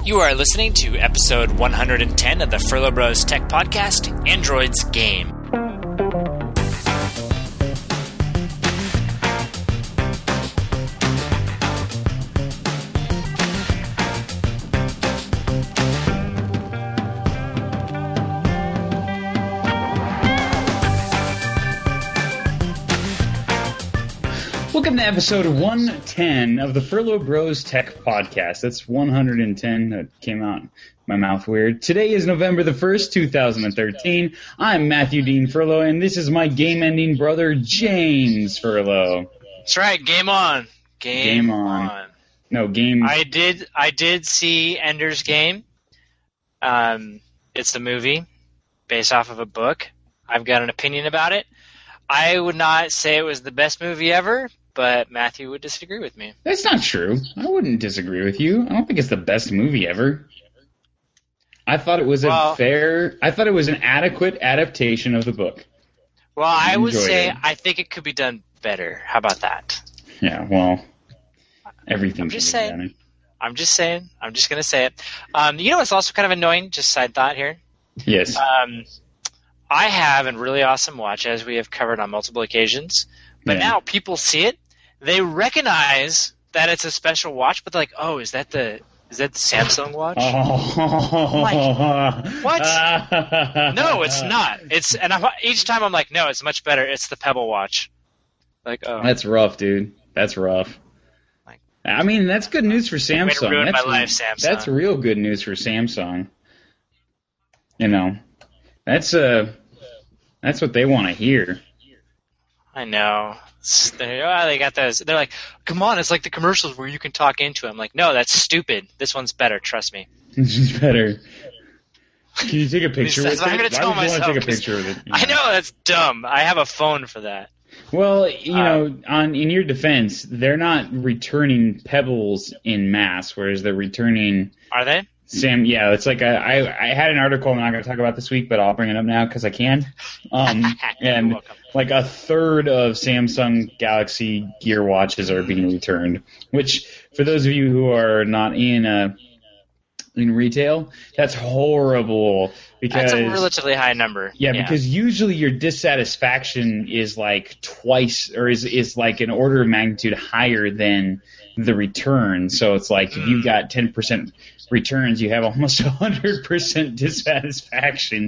You are listening to episode 110 of the Furlough Bros Tech Podcast, Android's Game. Welcome to episode 110 of the Furlough Bros Tech Podcast. That's 110. That came out my mouth weird. Today is November the 1st, 2013. I'm Matthew Dean Furlough, and this is my game-ending brother, James Furlough. That's right. Game on. Game on. No, game... I did see Ender's Game. It's a movie based off of a book. I've got an opinion about it. I would not say it was the best movie ever, but Matthew would disagree with me. That's not true. I wouldn't disagree with you. I don't think it's the best movie ever. I thought it was I thought it was an adequate adaptation of the book. Well, I would say I think it could be done better. How about that? Yeah, well, everything I'm just saying. I'm just saying. I'm just going to say it. You know what's also kind of annoying? Just side thought here. Yes. I have a really awesome watch, as we have covered on multiple occasions. But now people see it. They recognize that it's a special watch, but they're like, oh, is that the Samsung watch? Oh. Like, what? No, it's not. Each time I'm like, no, it's much better. It's the Pebble watch. Like, oh. That's rough, dude. That's rough. I mean, that's good news for Samsung. Way to ruin my life, Samsung. That's real good news for Samsung. You know, that's what they want to hear. I know. They got those. They're like, come on, it's like the commercials where you can talk into it. I'm like, no, that's stupid. This one's better. Trust me. This is better. Can you take a picture with it? I'm going to tell myself. Why would you want to take a picture with it? I know, that's dumb. I have a phone for that. Well, you know, in your defense, they're not returning Pebbles in mass, whereas they're returning... Are they? Yeah, it's like I had an article I'm not going to talk about this week, but I'll bring it up now because I can. And like a third of Samsung Galaxy Gear watches are being returned, which for those of you who are not in retail, that's horrible. Because, that's a relatively high number. Yeah, because usually your dissatisfaction is like twice, or is like an order of magnitude higher than the return. So it's like if you've got 10% returns, you have almost 100% dissatisfaction.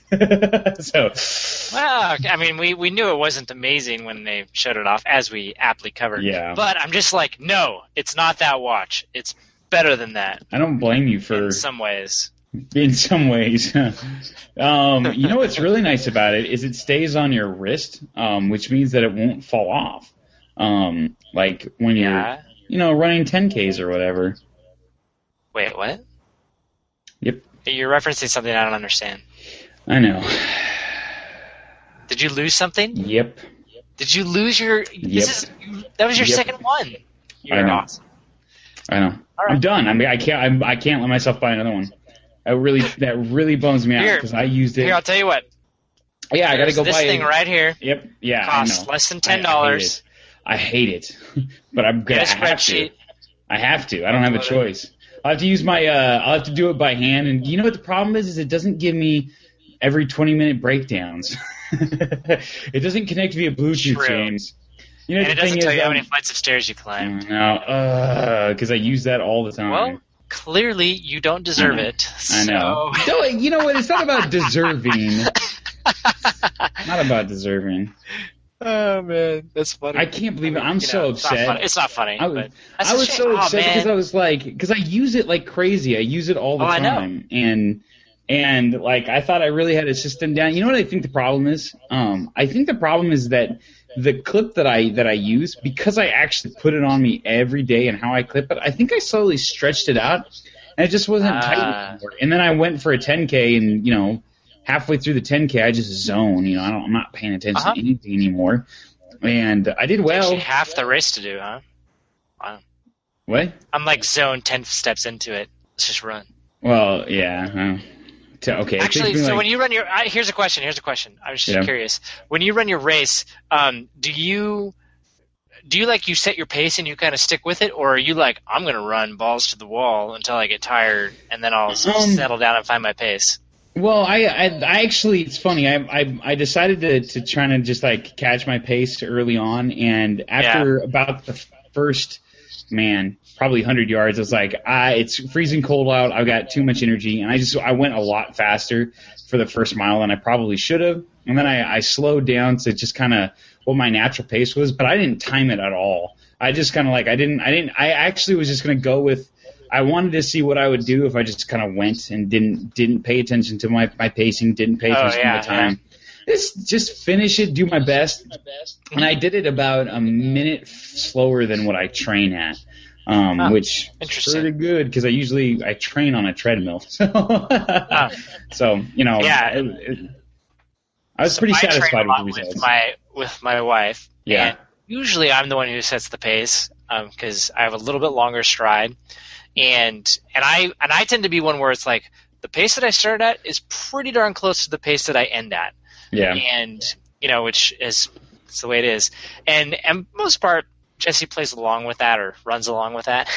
Well, I mean, we knew it wasn't amazing when they showed it off, as we aptly covered. Yeah. But I'm just like, no, it's not that watch. It's better than that. I don't blame you for... In some ways. In some ways. You know what's really nice about it is it stays on your wrist, which means that it won't fall off. Like when you're, running 10Ks or whatever. Wait, what? Yep. You're referencing something I don't understand. I know. Did you lose something? Yep. Did you lose your... Yep. That was your second one. You're awesome. I know. Right. I'm done. I mean, I can't let myself buy another one. That really bums me out because I used it. Here, I'll tell you what. Yeah, I got to go buy this thing right here. Yep. Yeah. Costs less than $10. I hate it, but I'm gonna have to. I have to. I don't have a choice. I'll have to use my. I'll have to do it by hand. And you know what the problem is? Is it doesn't give me every 20-minute breakdowns. It doesn't connect via Bluetooth, James. You know, and it doesn't tell you how many flights of stairs you climbed. No, because I use that all the time. Well, clearly you don't deserve it. I know. No, you know what? It's not about deserving. Not about deserving. Oh, man. That's funny. I can't believe it. I'm so upset. It's not funny. I was so upset because I was like, because I use it like crazy. I use it all the time. I know. And like, I thought I really had a system down. You know what I think the problem is? I think the problem is that the clip that I use, because I actually put it on me every day and how I clip it, I think I slowly stretched it out, and it just wasn't tight anymore. And then I went for a 10K, and halfway through the 10K, I just zone. I'm not paying attention to anything anymore, and I did well. Actually, half the race to do, huh? Wow. What? I'm like zone 10 steps into it. Let's just run. Well, yeah. Okay. Actually, so when you run your here's a question. I was just curious. When you run your race, do you do you like you set your pace and you kind of stick with it, or are you like, I'm going to run balls to the wall until I get tired and then I'll settle down and find my pace? Well, I actually, it's funny. I decided to try to just like catch my pace early on, and after about the first, probably 100 yards, I was like, it's freezing cold out. I've got too much energy, and I went a lot faster for the first mile than I probably should have, and then I slowed down to just kind of what my natural pace was, but I didn't time it at all. I just kind of like I actually was just going to go with. I wanted to see what I would do if I just kind of went and didn't pay attention to my pacing, didn't pay attention to my time. Just finish it, do my best. And I did it about a minute slower than what I train at, which is pretty good because I train on a treadmill. So you know, I was pretty satisfied with the results. With my wife. Yeah. And usually I'm the one who sets the pace because I have a little bit longer stride. And I tend to be one where it's like the pace that I started at is pretty darn close to the pace that I end at. Yeah. And which is it's the way it is. And most part, Jessie plays along with that or runs along with that.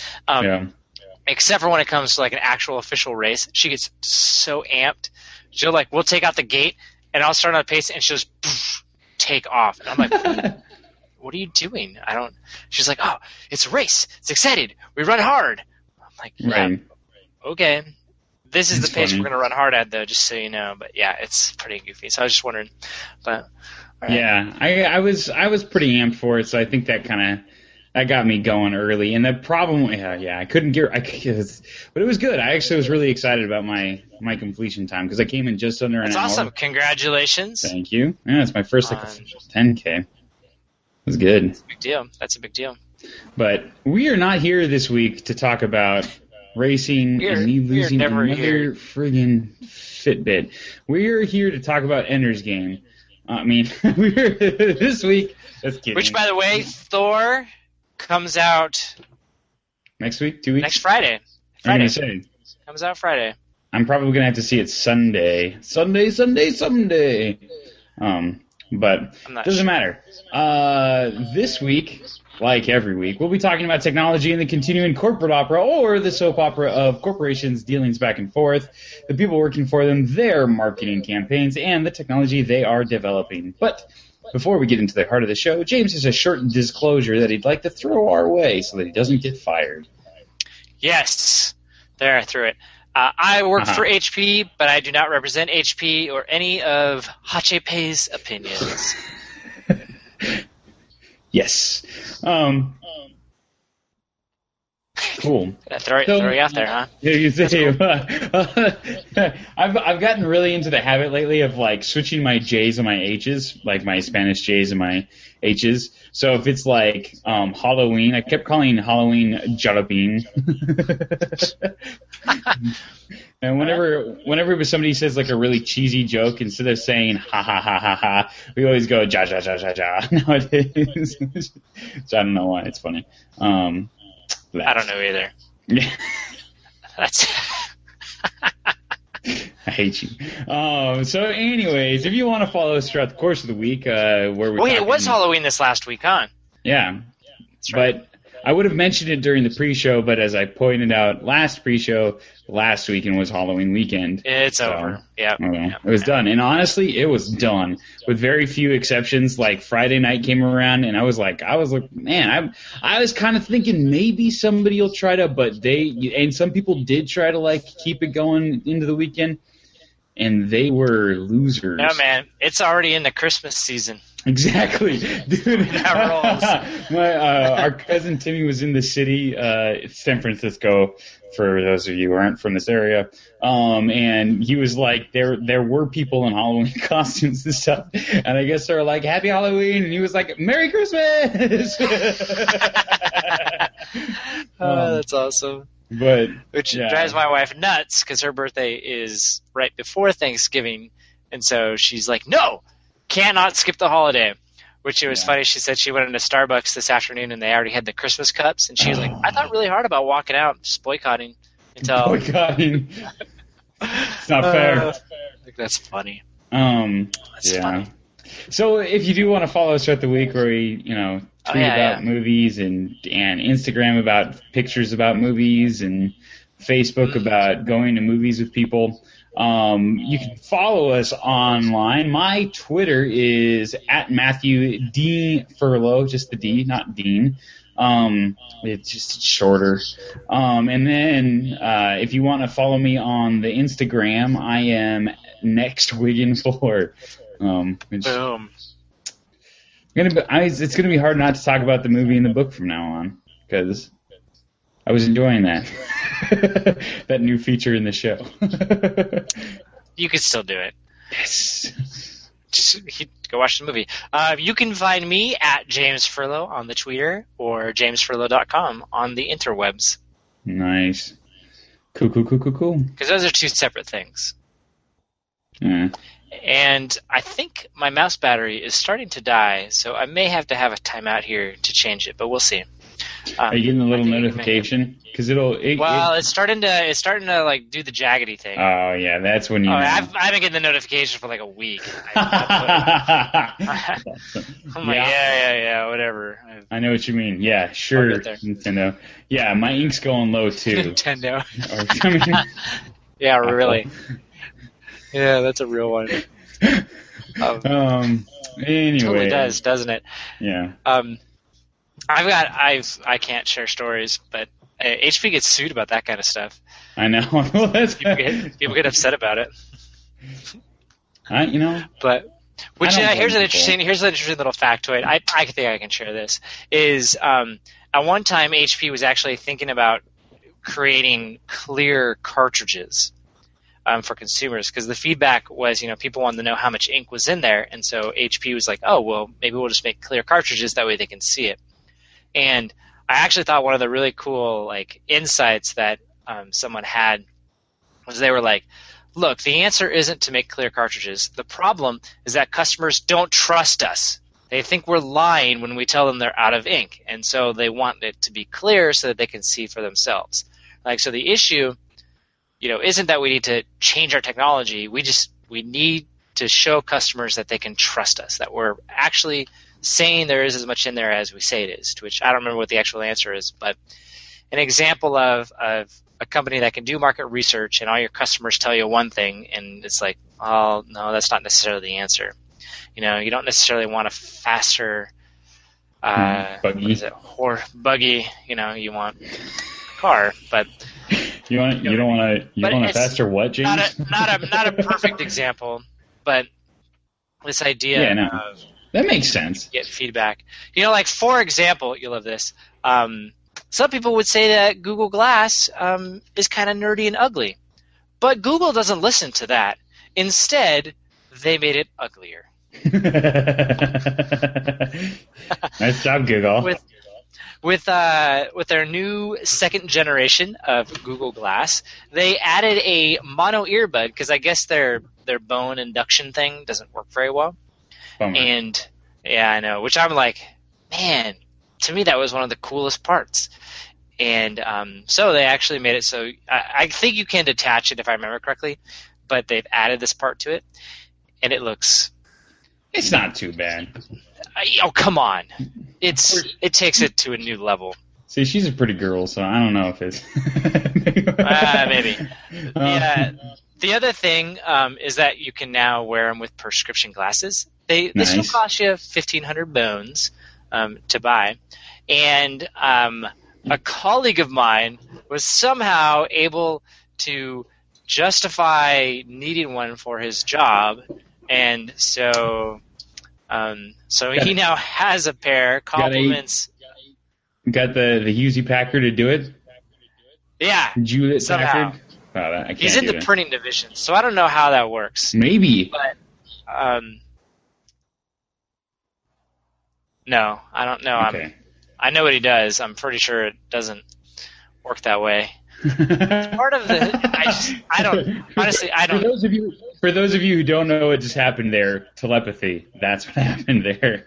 Except for when it comes to like an actual official race, she gets so amped. She'll we'll take out the gate and I'll start on a pace and she'll just take off. And I'm like, what are you doing? She's like, oh, it's a race. It's excited. We run hard. I'm like, yeah, okay. This is the pace we're going to run hard at, though, just so you know. But yeah, it's pretty goofy. So I was just wondering. But all right. Yeah, I was pretty amped for it, so I think that got me going early. And the problem, I couldn't get, but it was good. I actually was really excited about my completion time because I came in just under an hour. That's awesome. Congratulations. Thank you. Yeah, it's my first official 10K. It was good. That's a big deal. That's a big deal. But we are not here this week to talk about racing and me losing another friggin' Fitbit. We're here to talk about Ender's Game. We're this week. Just kidding. Which, by the way, Thor comes out next week, 2 weeks? Next Friday. Comes out Friday. I'm probably going to have to see it Sunday. Sunday. But doesn't matter. This week, like every week, we'll be talking about technology and the continuing corporate opera, or the soap opera of corporations' dealings back and forth, the people working for them, their marketing campaigns, and the technology they are developing. But before we get into the heart of the show, James has a short disclosure that he'd like to throw our way so that he doesn't get fired. Yes. There, I threw it. I work for HP, but I do not represent HP or any of Hachepei's opinions. Yes. Cool. Throw you out there, huh? I've gotten really into the habit lately of switching my J's and my H's, like my Spanish J's and my H's. So if it's Halloween, I kept calling Halloween Jalapeno. And whenever somebody says a really cheesy joke, instead of saying ha ha ha ha ha, we always go ja ja ja ja ja nowadays. So I don't know why it's funny. I don't know either. Yeah. That's. I hate you. So, anyways, if you want to follow us throughout the course of the week, where we're it was Halloween this last week, huh? Yeah. That's right. But I would have mentioned it during the pre-show, but as I pointed out last pre-show, last weekend was Halloween weekend. It's over. Yeah. It was done. And honestly, it was done with very few exceptions. Friday night came around and I was like, man, I was kind of thinking maybe somebody will try to, and some people did try to keep it going into the weekend. And they were losers. No, man, it's already in the Christmas season. Exactly, dude. That rolls. Our cousin Timmy was in the city, San Francisco, for those of you who aren't from this area, and he was like, there were people in Halloween costumes and stuff, and I guess they were like, Happy Halloween, and he was like, Merry Christmas! That's awesome. Which drives my wife nuts because her birthday is right before Thanksgiving, and so she's like, no, cannot skip the holiday. Which it was funny. She said she went into Starbucks this afternoon and they already had the Christmas cups, and she was like, I thought really hard about walking out, just boycotting until boycotting. It's not fair. That's funny. That's funny. So if you do want to follow us throughout the week, where we tweet about movies, and Instagram about pictures about movies, and Facebook about going to movies with people. You can follow us online. My Twitter is at Matthew D. Furlow, just the D, not Dean. It's just shorter. And then if you want to follow me on the Instagram, I am NextWiggin4. Boom. It's gonna be hard not to talk about the movie and the book from now on, because I was enjoying that. That new feature in the show. You can still do it. Yes. Just go watch the movie. You can find me at James Furlow on the Twitter, or jamesfurlow.com on the interwebs. Nice. Cool. Because those are two separate things. Yeah. And I think my mouse battery is starting to die, so I may have to have a timeout here to change it, but we'll see. Are you getting a little notification? Because it's starting to like do the jaggedy thing. Oh yeah, that's when you. I've been getting the notification for like a week. I'm like, yeah, whatever. I know what you mean. Yeah, sure, Nintendo. Yeah, my ink's going low too. Nintendo. Yeah, really. Yeah, that's a real one. Anyway, totally does, doesn't it? Yeah. I can't share stories, but HP gets sued about that kind of stuff. I know. people get upset about it. But here's an interesting little factoid. I think I can share this. Is at one time HP was actually thinking about creating clear cartridges for consumers, because the feedback was, people wanted to know how much ink was in there, and so HP was like, oh, well, maybe we'll just make clear cartridges, that way they can see it. And I actually thought one of the really cool insights that someone had was they were like, look, the answer isn't to make clear cartridges. The problem is that customers don't trust us. They think we're lying when we tell them they're out of ink, and so they want it to be clear so that they can see for themselves. So the issue, isn't that we need to change our technology. We need to show customers that they can trust us, that we're actually saying there is as much in there as we say it is, to which I don't remember what the actual answer is, but an example of a company that can do market research and all your customers tell you one thing, and it's like, oh, no, that's not necessarily the answer. You don't necessarily want a faster buggy. Buggy, you want a car, but you don't want a faster what, James? Not a perfect example, but this idea of that makes sense. Get feedback. For example, you love this. Some people would say that Google Glass is kind of nerdy and ugly, but Google doesn't listen to that. Instead, they made it uglier. Nice job, Google. With their new second generation of Google Glass, they added a mono earbud, because I guess their bone induction thing doesn't work very well. Bummer. And yeah, I know, which I'm like, man, to me that was one of the coolest parts. And so they actually made it so I think you can detach it if I remember correctly, but they've added this part to it, and it looks. It's not too bad. Oh, come on! It takes it to a new level. See, she's a pretty girl, so I don't know if it's. Maybe. Yeah. The other thing is that you can now wear them with prescription glasses. They still cost you 1,500 bones to buy, and a colleague of mine was somehow able to justify needing one for his job, and so he now has a pair. Compliments. Got the Hewlett Packard to do it. Yeah, Hewlett somehow. Packard. I can't He's in the printing division, so I don't know how that works. Maybe. But no, I don't know. Okay. I know what he does. I'm pretty sure it doesn't work that way. Part of the, I don't. Honestly, I don't. For those of you who don't know what just happened there, telepathy. That's what happened there.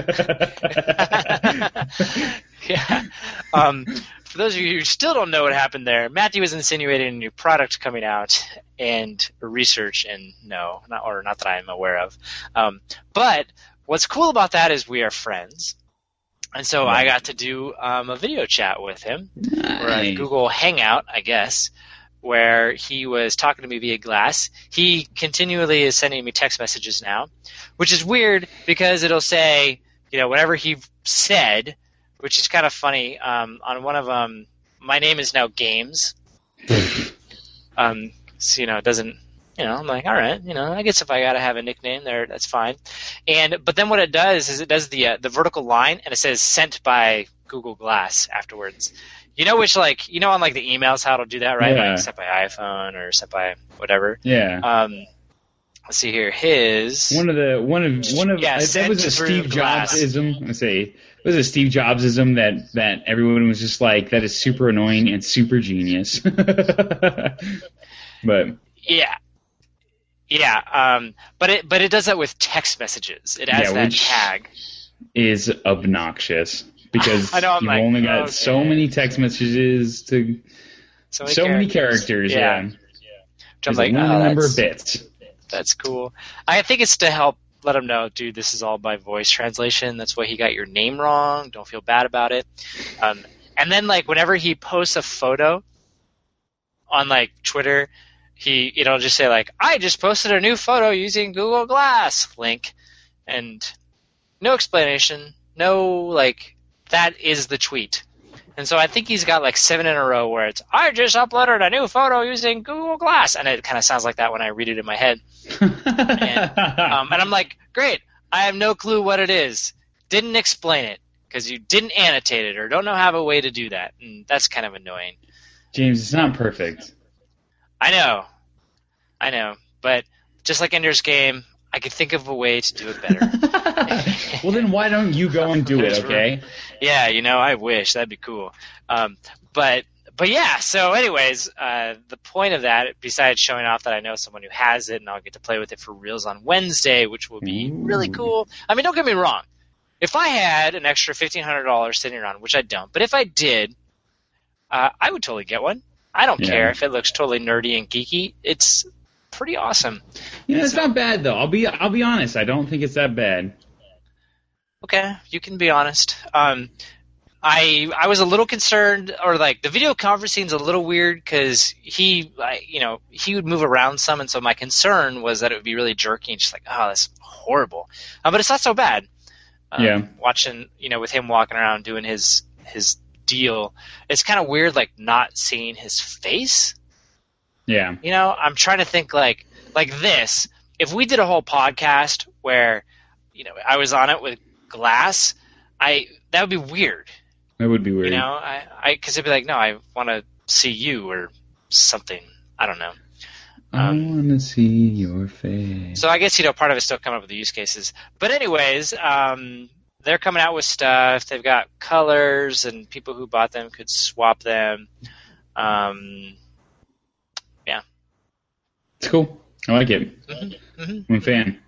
Yeah. For those of you who still don't know what happened there, Matthew was insinuating a new product coming out and research, and not that I am aware of. But what's cool about that is we are friends, And so I got to do a video chat with him, or a Google Hangout, I guess, where he was talking to me via Glass. He continually is sending me text messages now, which is weird because it'll say, whatever he said, which is kind of funny. On one of them, my name is now Games. So, it doesn't, I'm like, all right, I guess if I got to have a nickname there, that's fine. But then what it does is it does the vertical line, and it says sent by Google Glass afterwards. Which on like the emails, how it'll do that, right? Yeah. Like sent by iPhone or sent by whatever. Yeah. Let's see here. His that was a Steve Jobs-ism. Let's say it was a Steve Jobs-ism that everyone was just like, that is super annoying and super genius. But but it does that with text messages. It adds that tag. Is obnoxious because I know, you've only got so many text messages to so many characters. Yeah. Which I'm like, number of bits. That's cool. I think it's to help let him know, dude, this is all by voice translation. That's why he got your name wrong. Don't feel bad about it. And then whenever he posts a photo on Twitter, it'll just say I just posted a new photo using Google Glass link, and no explanation, no that is the tweet. And so I think he's got 7 in a row where it's, I just uploaded a new photo using Google Glass. And it kind of sounds like that when I read it in my head. And I'm like, great, I have no clue what it is. Didn't explain it because you didn't annotate it or don't know how a way to do that. And that's kind of annoying. James, it's not perfect. I know. But just like Ender's Game, I could think of a way to do it better. Well, then why don't you go and do it, okay? Yeah, I wish. That'd be cool. But yeah, so anyways, the point of that, besides showing off that I know someone who has it and I'll get to play with it for reals on Wednesday, which will be really cool. I mean, don't get me wrong. If I had an extra $1,500 sitting around, which I don't, but if I did, I would totally get one. I don't care if it looks totally nerdy and geeky. It's pretty awesome. It's not bad though. I'll be honest. I don't think it's that bad. Okay, you can be honest. I was a little concerned, or the video conferencing's a little weird because he would move around some, and so my concern was that it would be really jerky and just that's horrible. But it's not so bad. Watching with him walking around doing his deal, it's kind of weird not seeing his face. Yeah. I'm trying to think like this. If we did a whole podcast where I was on it with Glass, that would be weird. That would be weird. Because it'd be no, I want to see you or something. I don't know. I want to see your face. So I guess part of it's still coming up with the use cases. But anyways, they're coming out with stuff. They've got colors, and people who bought them could swap them. Yeah. It's cool. I like it. Mm-hmm. Mm-hmm. I'm a fan.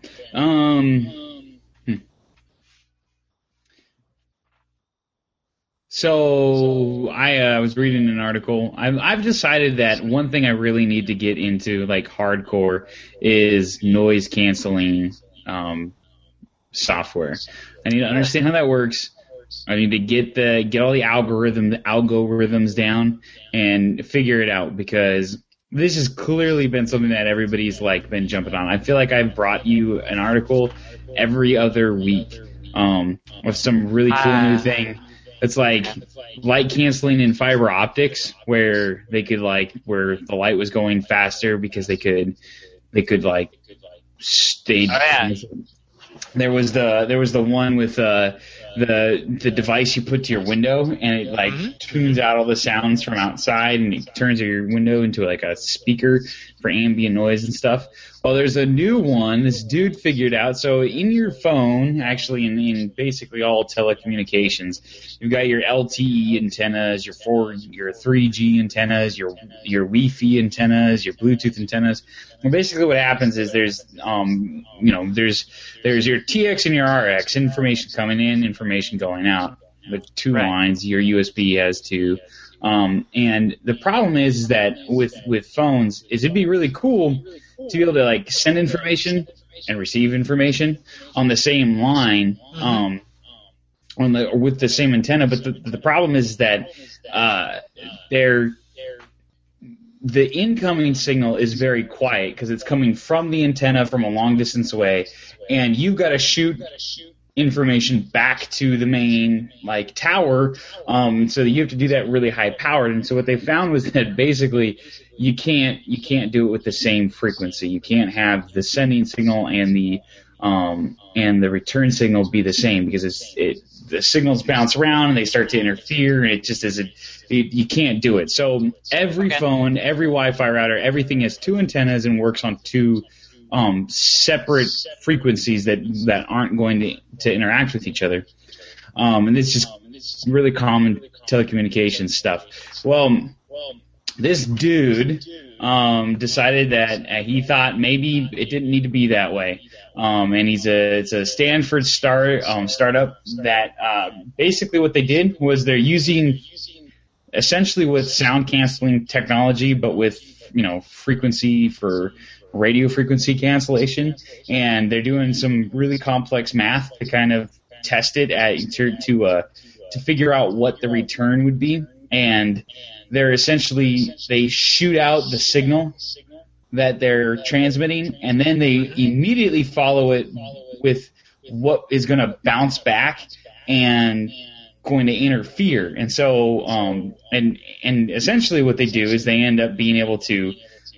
So I was reading an article. I've decided that one thing I really need to get into, hardcore, is noise canceling software. I need to understand how that works. I need to get all the algorithms down and figure it out, because this has clearly been something that everybody's been jumping on. I feel like I've brought you an article every other week with some really cool new thing. It's light canceling in fiber optics, where they could where the light was going faster because they could stay. Oh, yeah. There was the one with the device you put to your window, and it tunes out all the sounds from outside, and it turns your window into a speaker for ambient noise and stuff. Well, there's a new one this dude figured out. So in your phone, actually in basically all telecommunications, you've got your LTE antennas, your 3G antennas, your Wi-Fi antennas, your Bluetooth antennas. And basically what happens is there's your TX and your RX, information coming in, information going out. With two lines, your USB has two. And the problem is that with phones, it'd be really cool to be able to send information and receive information on the same line. with the same antenna. But the problem is that the incoming signal is very quiet because it's coming from the antenna from a long distance away, and you've got to shoot information back to the main tower, so that you have to do that really high powered. And so what they found was that basically you can't do it with the same frequency. You can't have the sending signal and the return signal be the same, because the signals bounce around and they start to interfere, and it just isn't. You can't do it. So every phone, every Wi-Fi router, everything has two antennas and works on two separate frequencies that aren't going to interact with each other. And it's just really common telecommunications stuff. Well, this dude decided that he thought maybe it didn't need to be that way. And it's a Stanford startup that basically what they did was they're using essentially with sound canceling technology, but with frequency for radio frequency cancellation, and they're doing some really complex math to kind of test it to figure out what the return would be. And they shoot out the signal that they're transmitting, and then they immediately follow it with what is going to bounce back and going to interfere. And so and essentially what they do is they end up being able to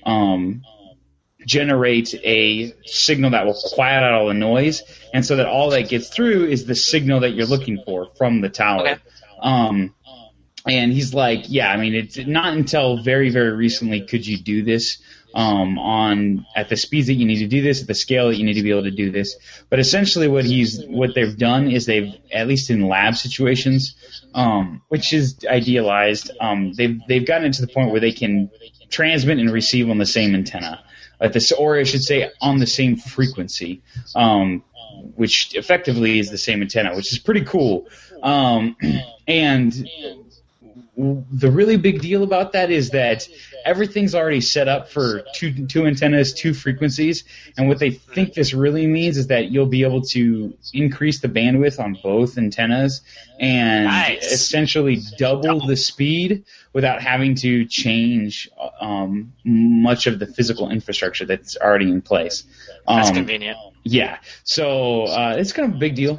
generate a signal that will quiet out all the noise, and so that all that gets through is the signal that you're looking for from the tower. Okay. And he's like, yeah, I mean, it's not until very, very recently could you do this at the speeds that you need to do this, at the scale that you need to be able to do this. But essentially what they've done is they've, at least in lab situations, which is idealized, they've gotten it to the point where they can transmit and receive on the same antenna, or I should say on the same frequency, which effectively is the same antenna, which is pretty cool. And the really big deal about that is that everything's already set up for two antennas, two frequencies, and what they think this really means is that you'll be able to increase the bandwidth on both antennas and essentially double the speed without having to change much of the physical infrastructure that's already in place. That's convenient. Yeah, so it's kind of a big deal.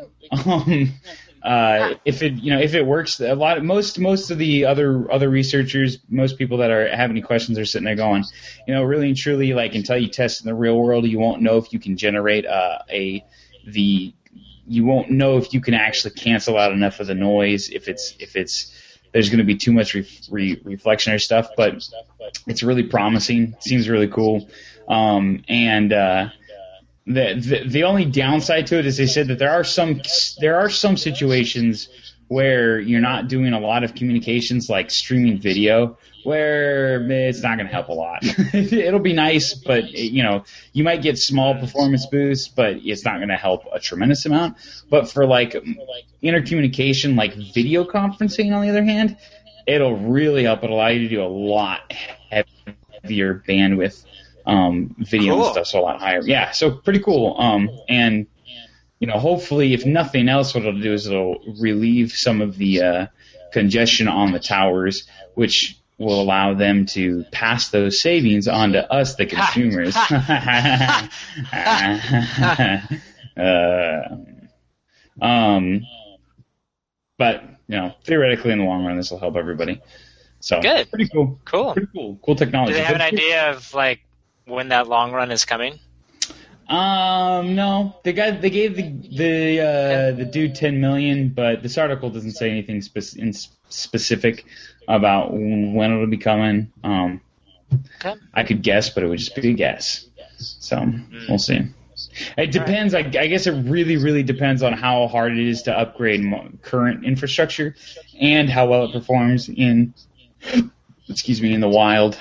If it works, most of the other researchers, most people that have any questions are sitting there going, really and truly, until you test in the real world, you won't know if you can generate you won't know if you can actually cancel out enough of the noise, if there's going to be too much reflection or stuff. But it's really promising. Seems really cool. The only downside to it is they said that there are some situations where you're not doing a lot of communications, like streaming video, where it's not going to help a lot. It'll be nice, but you might get small performance boosts, but it's not going to help a tremendous amount. But for intercommunication, like video conferencing, on the other hand, it'll really help. It'll allow you to do a lot heavier bandwidth video and stuff's a lot higher. Yeah, so pretty cool. And hopefully, if nothing else, what it'll do is it'll relieve some of the congestion on the towers, which will allow them to pass those savings on to us, the consumers. But theoretically, in the long run, this will help everybody. So good. Pretty cool. Pretty cool technology. Do they have an idea of when that long run is coming? No. They gave the dude $10 million, but this article doesn't say anything specific about when it'll be coming. Okay. I could guess, but it would just be a guess. So we'll see. It depends. Right. I guess it really, really depends on how hard it is to upgrade current infrastructure and how well it performs in the wild.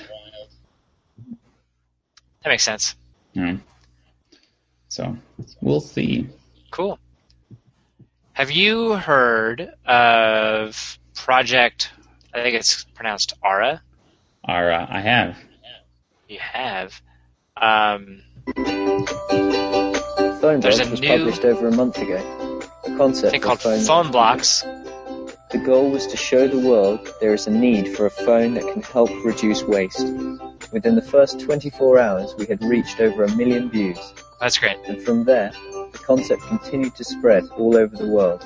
That makes sense. Yeah. So we'll see. Cool. Have you heard of Project? I think it's pronounced Ara. Ara, I have. You have. Phone Book was published over a month ago. a concept called phone blocks. The goal was to show the world there is a need for a phone that can help reduce waste. Within the first 24 hours, we had reached over 1 million views. That's great. And from there, the concept continued to spread all over the world.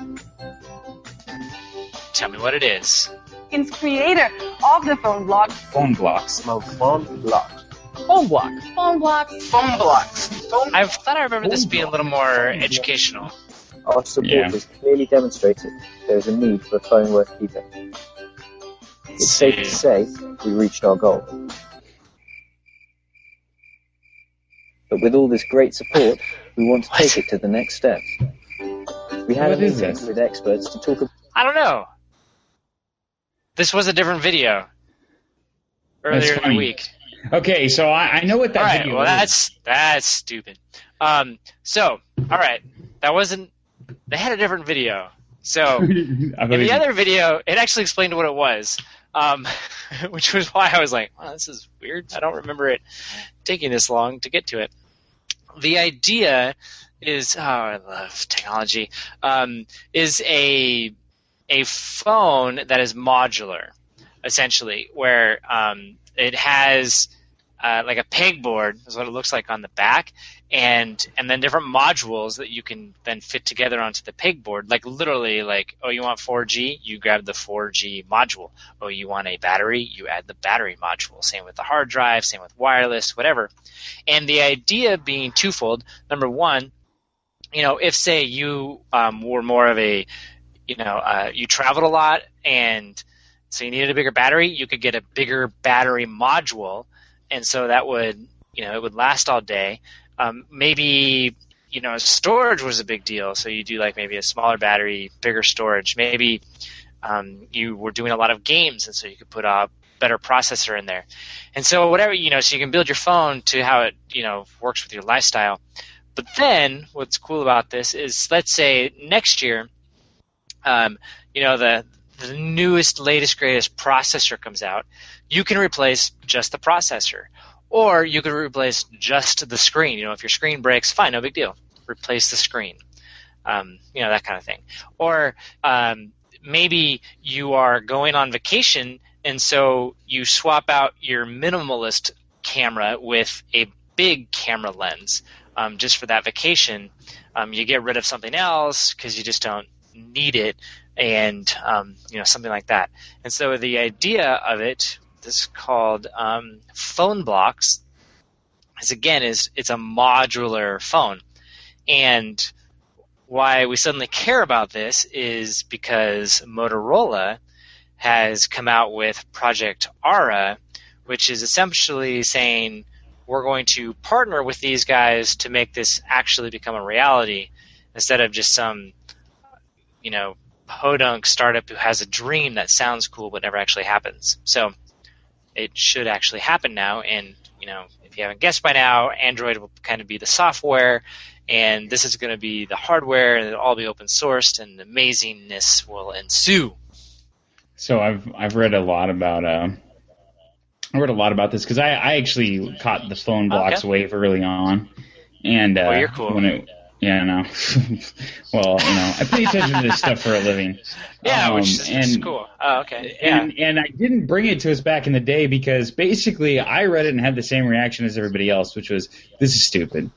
Tell me what it is. It's creator of the phone blocks. Phone blocks. Phone blocks. Phone blocks. Phone blocks. Phone blocks. I thought I remember this being a little more educational. Our supporters clearly demonstrated there is a need for a phone worth keeping. It's safe to say we reached our goal. But with all this great support, we want to take it to the next step. We had a meeting with experts to talk about... I don't know. This was a different video earlier in the week. Okay, so I know what that video is. That's stupid. So, all right, that wasn't... They had a different video. So, in the other video, it actually explained what it was, which was why I was like, wow, this is weird. I don't remember it taking this long to get to it. The idea is, I love technology, is a phone that is modular, essentially, where it has like a pegboard is what it looks like on the back, and then different modules that you can then fit together onto the pegboard. Like literally, like, oh, you want 4G? You grab the 4G module. Oh, you want a battery? You add the battery module. Same with the hard drive, same with wireless, whatever. And the idea being twofold. Number one, if say you were more of a, you traveled a lot and so you needed a bigger battery, you could get a bigger battery module, and so that would, it would last all day. Maybe, storage was a big deal, so you do like maybe a smaller battery, bigger storage. Maybe you were doing a lot of games, and so you could put a better processor in there. And so whatever, so you can build your phone to how it, works with your lifestyle. But then what's cool about this is, let's say next year, the newest, latest, greatest processor comes out, you can replace just the processor. Or you could replace just the screen. If your screen breaks, fine, no big deal. Replace the screen. That kind of thing. Or maybe you are going on vacation, and so you swap out your minimalist camera with a big camera lens just for that vacation. You get rid of something else because you just don't need it, and something like that. And so the idea of it, this is called phone blocks, is it's a modular phone. And why we suddenly care about this is because Motorola has come out with Project Ara, which is essentially saying we're going to partner with these guys to make this actually become a reality instead of just some podunk startup who has a dream that sounds cool but never actually happens. So it should actually happen now, and if you haven't guessed by now, Android will kind of be the software, and this is going to be the hardware, and it'll all be open sourced, and amazingness will ensue. So I've read a lot about this because I actually caught the phone blocks wave early on, and you're cool. Yeah, no. Well, I pay attention to this stuff for a living. Yeah, which is cool. Oh, okay. Yeah. And I didn't bring it to us back in the day because basically I read it and had the same reaction as everybody else, which was, this is stupid.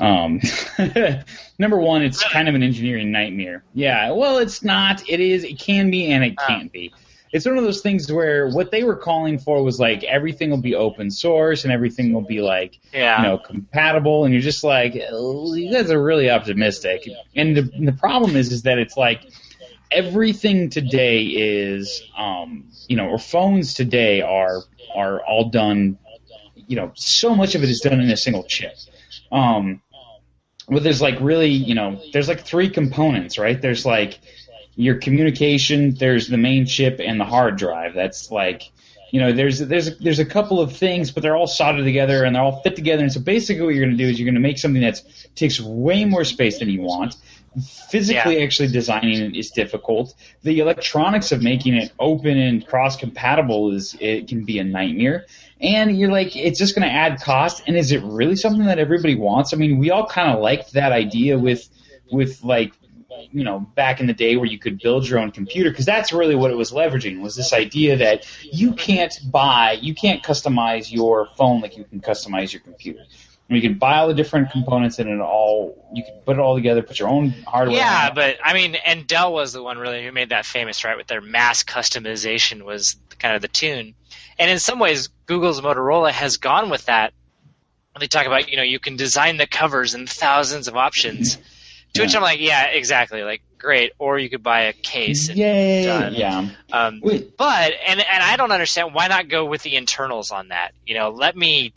Number one, it's kind of an engineering nightmare. Yeah, well, it's not. It is. It can be, and it can't be. It's one of those things where what they were calling for was like everything will be open source and everything will be like compatible, and you're just like, you guys are really optimistic. And the problem is that it's like everything today is or phones today are all done. So much of it is done in a single chip. Well, there's like really there's like three components, right? There's like your communication, there's the main chip, and the hard drive. That's like, there's a couple of things, but they're all soldered together and they're all fit together. And so basically what you're going to do is you're going to make something that takes way more space than you want. Physically actually designing it is difficult. The electronics of making it open and cross-compatible it can be a nightmare. And you're like, it's just going to add cost. And is it really something that everybody wants? I mean, we all kind of liked that idea with like back in the day where you could build your own computer, because that's really what it was leveraging, was this idea that you can't customize your phone like you can customize your computer. You can buy all the different components in it all. You can put it all together, put your own hardware. Yeah, but I mean, and Dell was the one really who made that famous, right? With their mass customization was kind of the tune. And in some ways, Google's Motorola has gone with that. They talk about, you can design the covers and thousands of options. To which I'm like, yeah, exactly. Like, great. Or you could buy a case. And done. Yeah. But I don't understand, why not go with the internals on that? Let me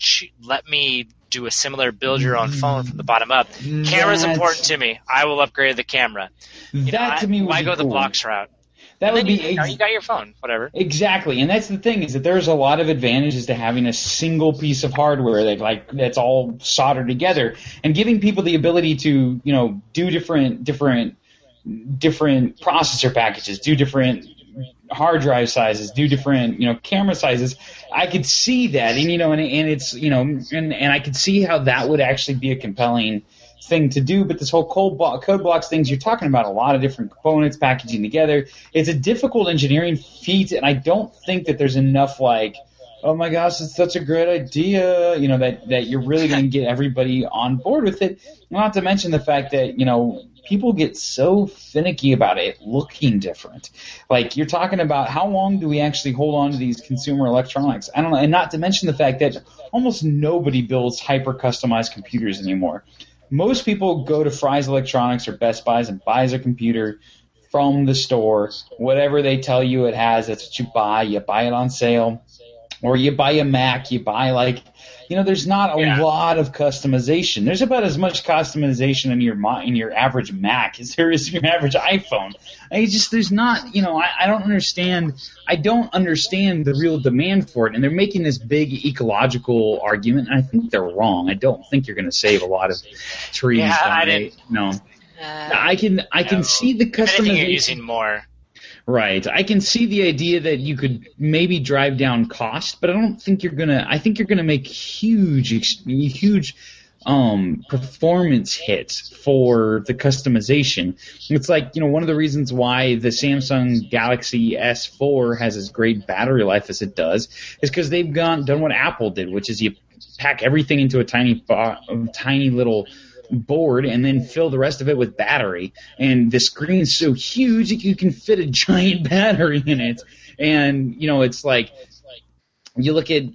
do a similar build your own phone from the bottom up. Camera's important to me. I will upgrade the camera. To me, why go the blocks route? That would be. You got your phone, whatever. Exactly, and that's the thing, is that there's a lot of advantages to having a single piece of hardware that's all soldered together, and giving people the ability to do different processor packages, do different hard drive sizes, do different camera sizes. I could see that, and it's and I could see how that would actually be a compelling thing to do. But this whole code blocks things, you're talking about a lot of different components packaging together. It's a difficult engineering feat, and I don't think that there's enough oh my gosh, it's such a great idea, that you're really going to get everybody on board with it. Not to mention the fact that people get so finicky about it looking different. Like, you're talking about how long do we actually hold on to these consumer electronics? I don't know. And not to mention the fact that almost nobody builds hyper-customized computers anymore. Most people go to Fry's Electronics or Best Buy's and buys a computer from the store. Whatever they tell you it has, that's what you buy. You buy it on sale. Or you buy a Mac, you buy there's not a lot of customization. There's about as much customization in your average Mac as there is in your average iPhone. There's not, I don't understand the real demand for it. And they're making this big ecological argument, and I think they're wrong. I don't think you're going to save a lot of trees. Yeah, I didn't. No. I can see the customization. I think you're using more. Right. I can see the idea that you could maybe drive down cost, but I don't think you're gonna. I think you're gonna make huge performance hits for the customization. It's like, one of the reasons why the Samsung Galaxy S4 has as great battery life as it does is because they've done what Apple did, which is you pack everything into a tiny little board and then fill the rest of it with battery, and the screen's so huge that you can fit a giant battery in it. And it's like you look at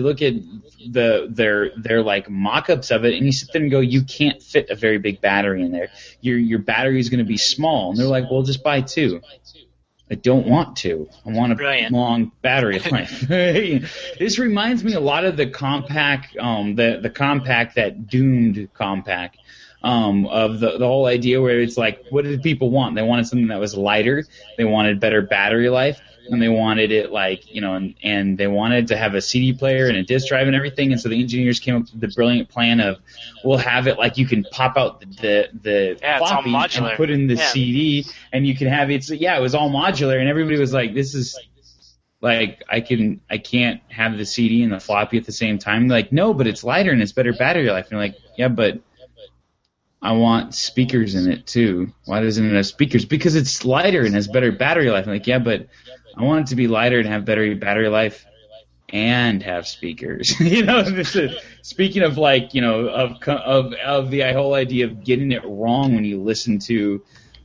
their like mock-ups of it, and you sit there and go, you can't fit a very big battery in there. Your battery is going to be small. And they're like, well, just buy two. I don't want to. I want a long battery life. This reminds me a lot of the compact, the compact that doomed compact, of the whole idea where it's like, what did people want? They wanted something that was lighter. They wanted better battery life. And they wanted it and they wanted to have a CD player and a disc drive and everything. And so the engineers came up with the brilliant plan of, we'll have it like you can pop out the floppy and put in the CD, and you can have it. It was all modular, and everybody was like, this is like, I can't have the CD and the floppy at the same time. They're like, no, but it's lighter and it's better battery life. And you're like, yeah, but I want speakers in it too. Why doesn't it have speakers? Because it's lighter and has better battery life. I'm like, yeah, but I want it to be lighter and have better battery life and have speakers. Speaking of of the whole idea of getting it wrong when you listen to,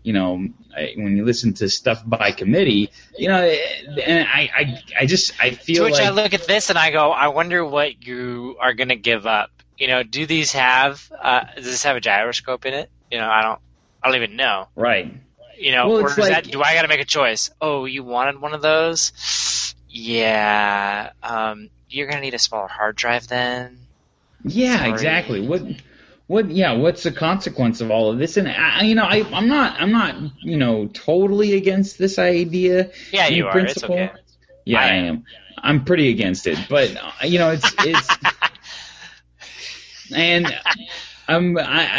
stuff by committee, and I feel to which like I look at this and I go, I wonder what you are going to give up. Do these have does this have a gyroscope in it? I don't even know. Right. Or does do I got to make a choice? Oh, you wanted one of those? Yeah. You're going to need a smaller hard drive then. Yeah, sorry. Exactly. What's the consequence of all of this? And I'm not totally against this idea. Yeah, you are. It's okay. Yeah, I am. I'm pretty against it, but it's and I'm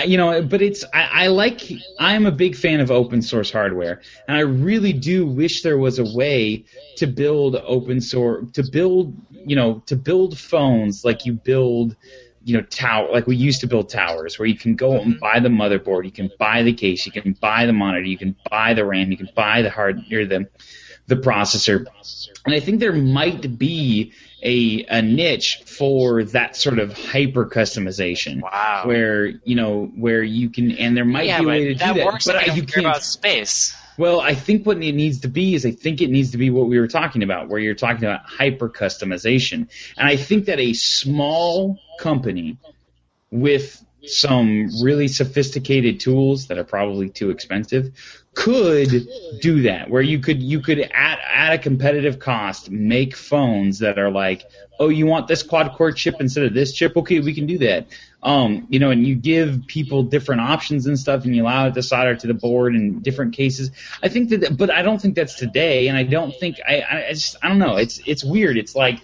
a big fan of open source hardware, and I really do wish there was a way to build open source, to build phones like you build tower, like we used to build towers, where you can go and buy the motherboard, you can buy the case, you can buy the monitor, you can buy the RAM, you can buy the the processor. And I think there might be a niche for that sort of hyper customization. Wow. Where you can, and there might be a way to do that. That works, but you can't about space. Well, I think what it needs to be what we were talking about, where you're talking about hyper customization. And I think that a small company with some really sophisticated tools that are probably too expensive could do that, where you could at a competitive cost make phones that are like, oh, you want this quad-core chip instead of this chip? Okay, we can do that. And you give people different options and stuff, and you allow it to solder to the board in different cases. I think that, but I don't think that's today, and I don't think I don't know. It's weird. It's like,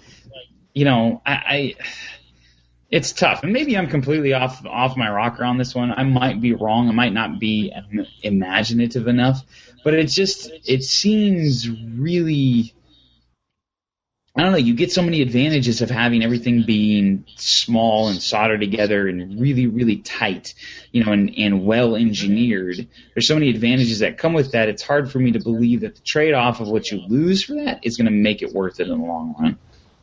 it's tough, and maybe I'm completely off my rocker on this one. I might be wrong. I might not be imaginative enough, but it seems really, I don't know. You get so many advantages of having everything being small and soldered together and really, really tight, and well engineered. There's so many advantages that come with that. It's hard for me to believe that the trade-off of what you lose for that is going to make it worth it in the long run.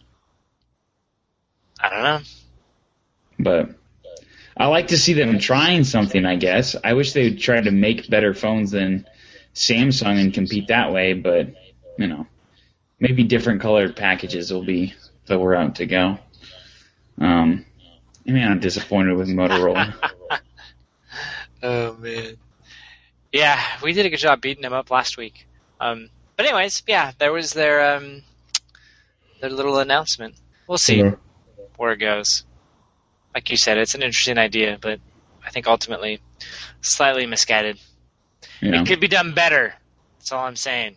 I don't know. But I like to see them trying something, I guess. I wish they would try to make better phones than Samsung and compete that way, but, maybe different colored packages will be the route to go. I'm disappointed with Motorola. Oh, man. Yeah, we did a good job beating them up last week. But anyways, yeah, there was their little announcement. We'll see where it goes. Like you said, it's an interesting idea, but I think ultimately slightly misguided. Yeah. It could be done better. That's all I'm saying.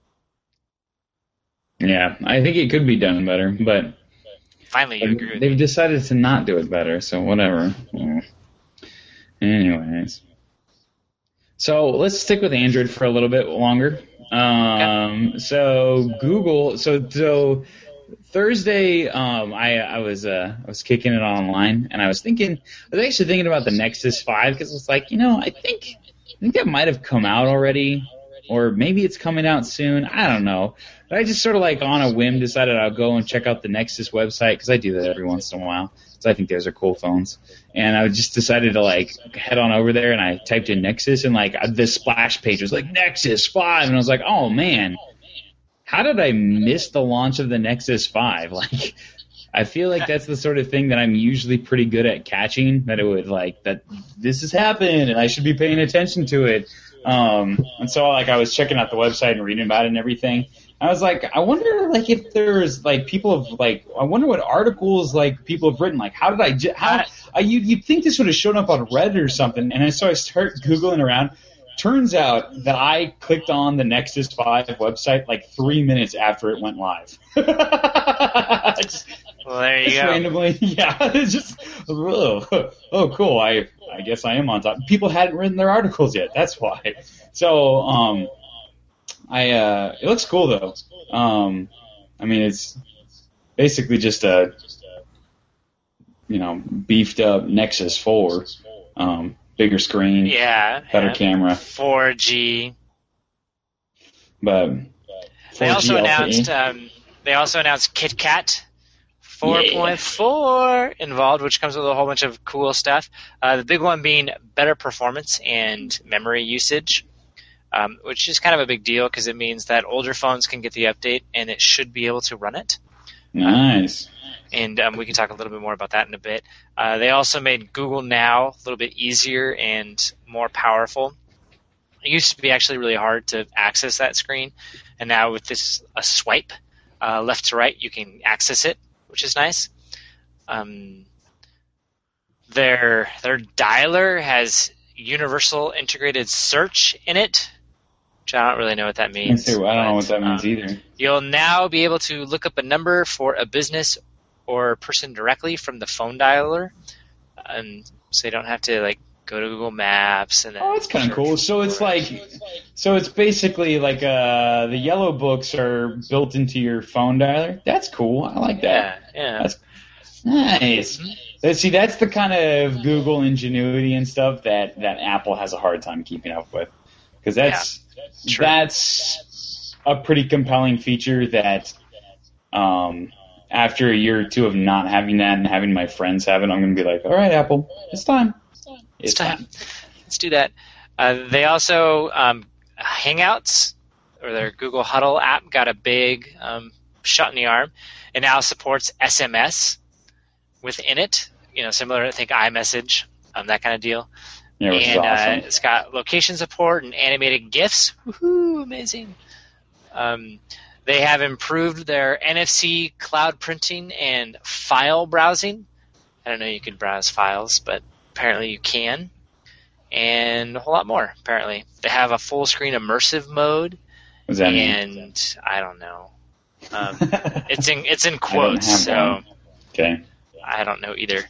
Yeah, I think it could be done better, but finally you agree with they've decided to not do it better, so whatever. Yeah. Anyways. So let's stick with Android for a little bit longer. Okay. So Google, so Thursday, I was kicking it online, and I was actually thinking about the Nexus 5, because it's like, I think that might have come out already, or maybe it's coming out soon. I don't know. But I just sort of like on a whim decided I'll go and check out the Nexus website, because I do that every once in a while. So I think those are cool phones. And I just decided to like head on over there, and I typed in Nexus, and like the splash page was like Nexus 5, and I was like, oh man. How did I miss the launch of the Nexus 5? Like, I feel like that's the sort of thing that I'm usually pretty good at catching, that it would like, that this has happened and I should be paying attention to it. And so like I was checking out the website and reading about it and everything. I was like, I wonder like if there's like people have like, I wonder what articles like people have written. Like, how did you'd think this would have shown up on Reddit or something. And so I start Googling around. Turns out that I clicked on the Nexus 5 website like 3 minutes after it went live. Well, there you go. Randomly, yeah. It's just, oh, cool. I guess I am on top. People hadn't written their articles yet. That's why. So, it looks cool though. It's basically just a, beefed up Nexus 4. Bigger screen, better camera, 4G. But 4G they also announced KitKat 4.4 involved, which comes with a whole bunch of cool stuff. The big one being better performance and memory usage, which is kind of a big deal because it means that older phones can get the update and it should be able to run it. Nice. And we can talk a little bit more about that in a bit. They also made Google Now a little bit easier and more powerful. It used to be actually really hard to access that screen, and now with a swipe left to right, you can access it, which is nice. Their dialer has universal integrated search in it, which I don't really know what that means. I don't know what that means either. You'll now be able to look up a number for a business or person directly from the phone dialer, so you don't have to like go to Google Maps and then. Oh, that's kind of cool. So it's it's basically like the yellow books are built into your phone dialer. That's cool. I like that. Yeah. That's nice. See, that's the kind of Google ingenuity and stuff that Apple has a hard time keeping up with, because that's a pretty compelling feature that after a year or two of not having that and having my friends have it, I'm going to be like, all right, Apple, it's time. It's time. Let's do that. They also, Hangouts, or their Google Huddle app, got a big shot in the arm. It now supports SMS within it, similar to, I think, iMessage, that kind of deal. Yeah, which is awesome. It's got location support and animated GIFs. Woohoo, amazing. They have improved their NFC cloud printing and file browsing. I don't know you could browse files, but apparently you can. And a whole lot more, apparently. They have a full screen immersive mode. What does that mean? And I don't know. It's in quotes, so okay. I don't know either.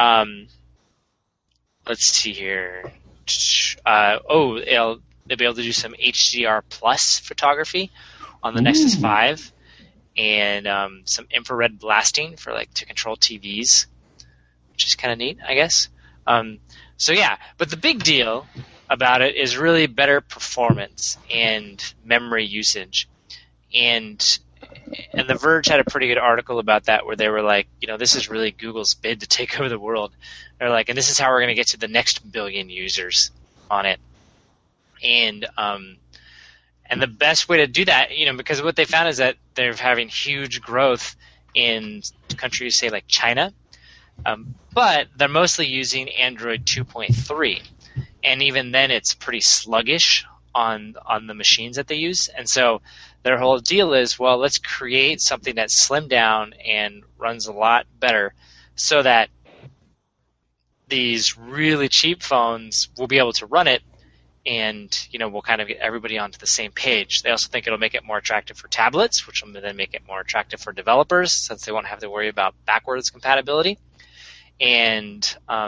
Let's see here. They'll be able to do some HDR plus photography on the Nexus 5, and some infrared blasting for to control TVs, which is kind of neat, I guess. But the big deal about it is really better performance and memory usage. And The Verge had a pretty good article about that, where they were like, this is really Google's bid to take over the world. They're like, and this is how we're going to get to the next billion users on it. And the best way to do that, because what they found is that they're having huge growth in countries, say, like China, but they're mostly using Android 2.3. And even then, it's pretty sluggish on the machines that they use. And so their whole deal is, well, let's create something that's slimmed down and runs a lot better, so that these really cheap phones will be able to run it, and we'll kind of get everybody onto the same page. They also think it'll make it more attractive for tablets, which will then make it more attractive for developers, since they won't have to worry about backwards compatibility. And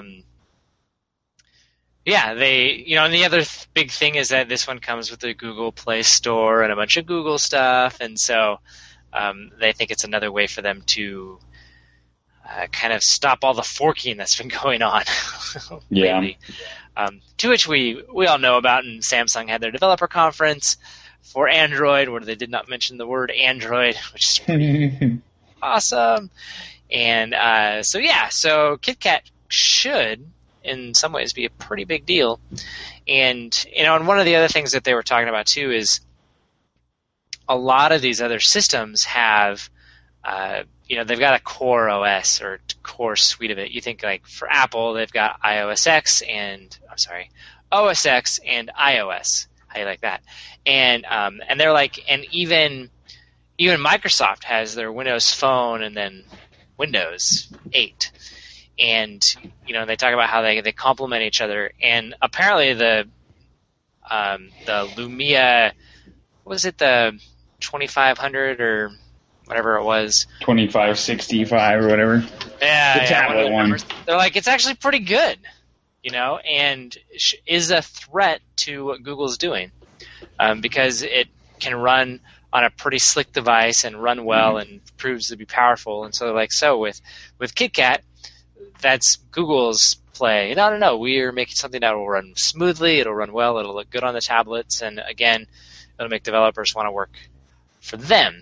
and the other big thing is that this one comes with the Google Play Store and a bunch of Google stuff, and so they think it's another way for them to kind of stop all the forking that's been going on lately. To which we all know about, and Samsung had their developer conference for Android, where they did not mention the word Android, which is pretty awesome. And so KitKat should, in some ways, be a pretty big deal. And and one of the other things that they were talking about too is a lot of these other systems have they've got a core OS or core suite of it. You think, like, for Apple, they've got OS X and iOS. How you like that? And they're like, and even Microsoft has their Windows Phone and then Windows 8. And they talk about how they complement each other. And apparently the Lumia, what was it, the 2500 or whatever it was, 2565 or whatever. Yeah, the tablet one. They're like, it's actually pretty good, and is a threat to what Google's doing, because it can run on a pretty slick device and run well and proves to be powerful. And so, with KitKat, that's Google's play. No, we are making something that will run smoothly. It'll run well. It'll look good on the tablets, and again, it'll make developers want to work for them.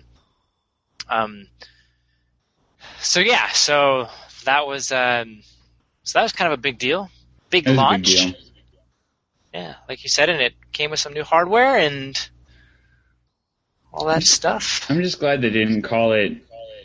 So that was kind of a big deal, big launch. A big deal. Yeah, like you said, and it came with some new hardware and all that stuff. I'm just glad they didn't call it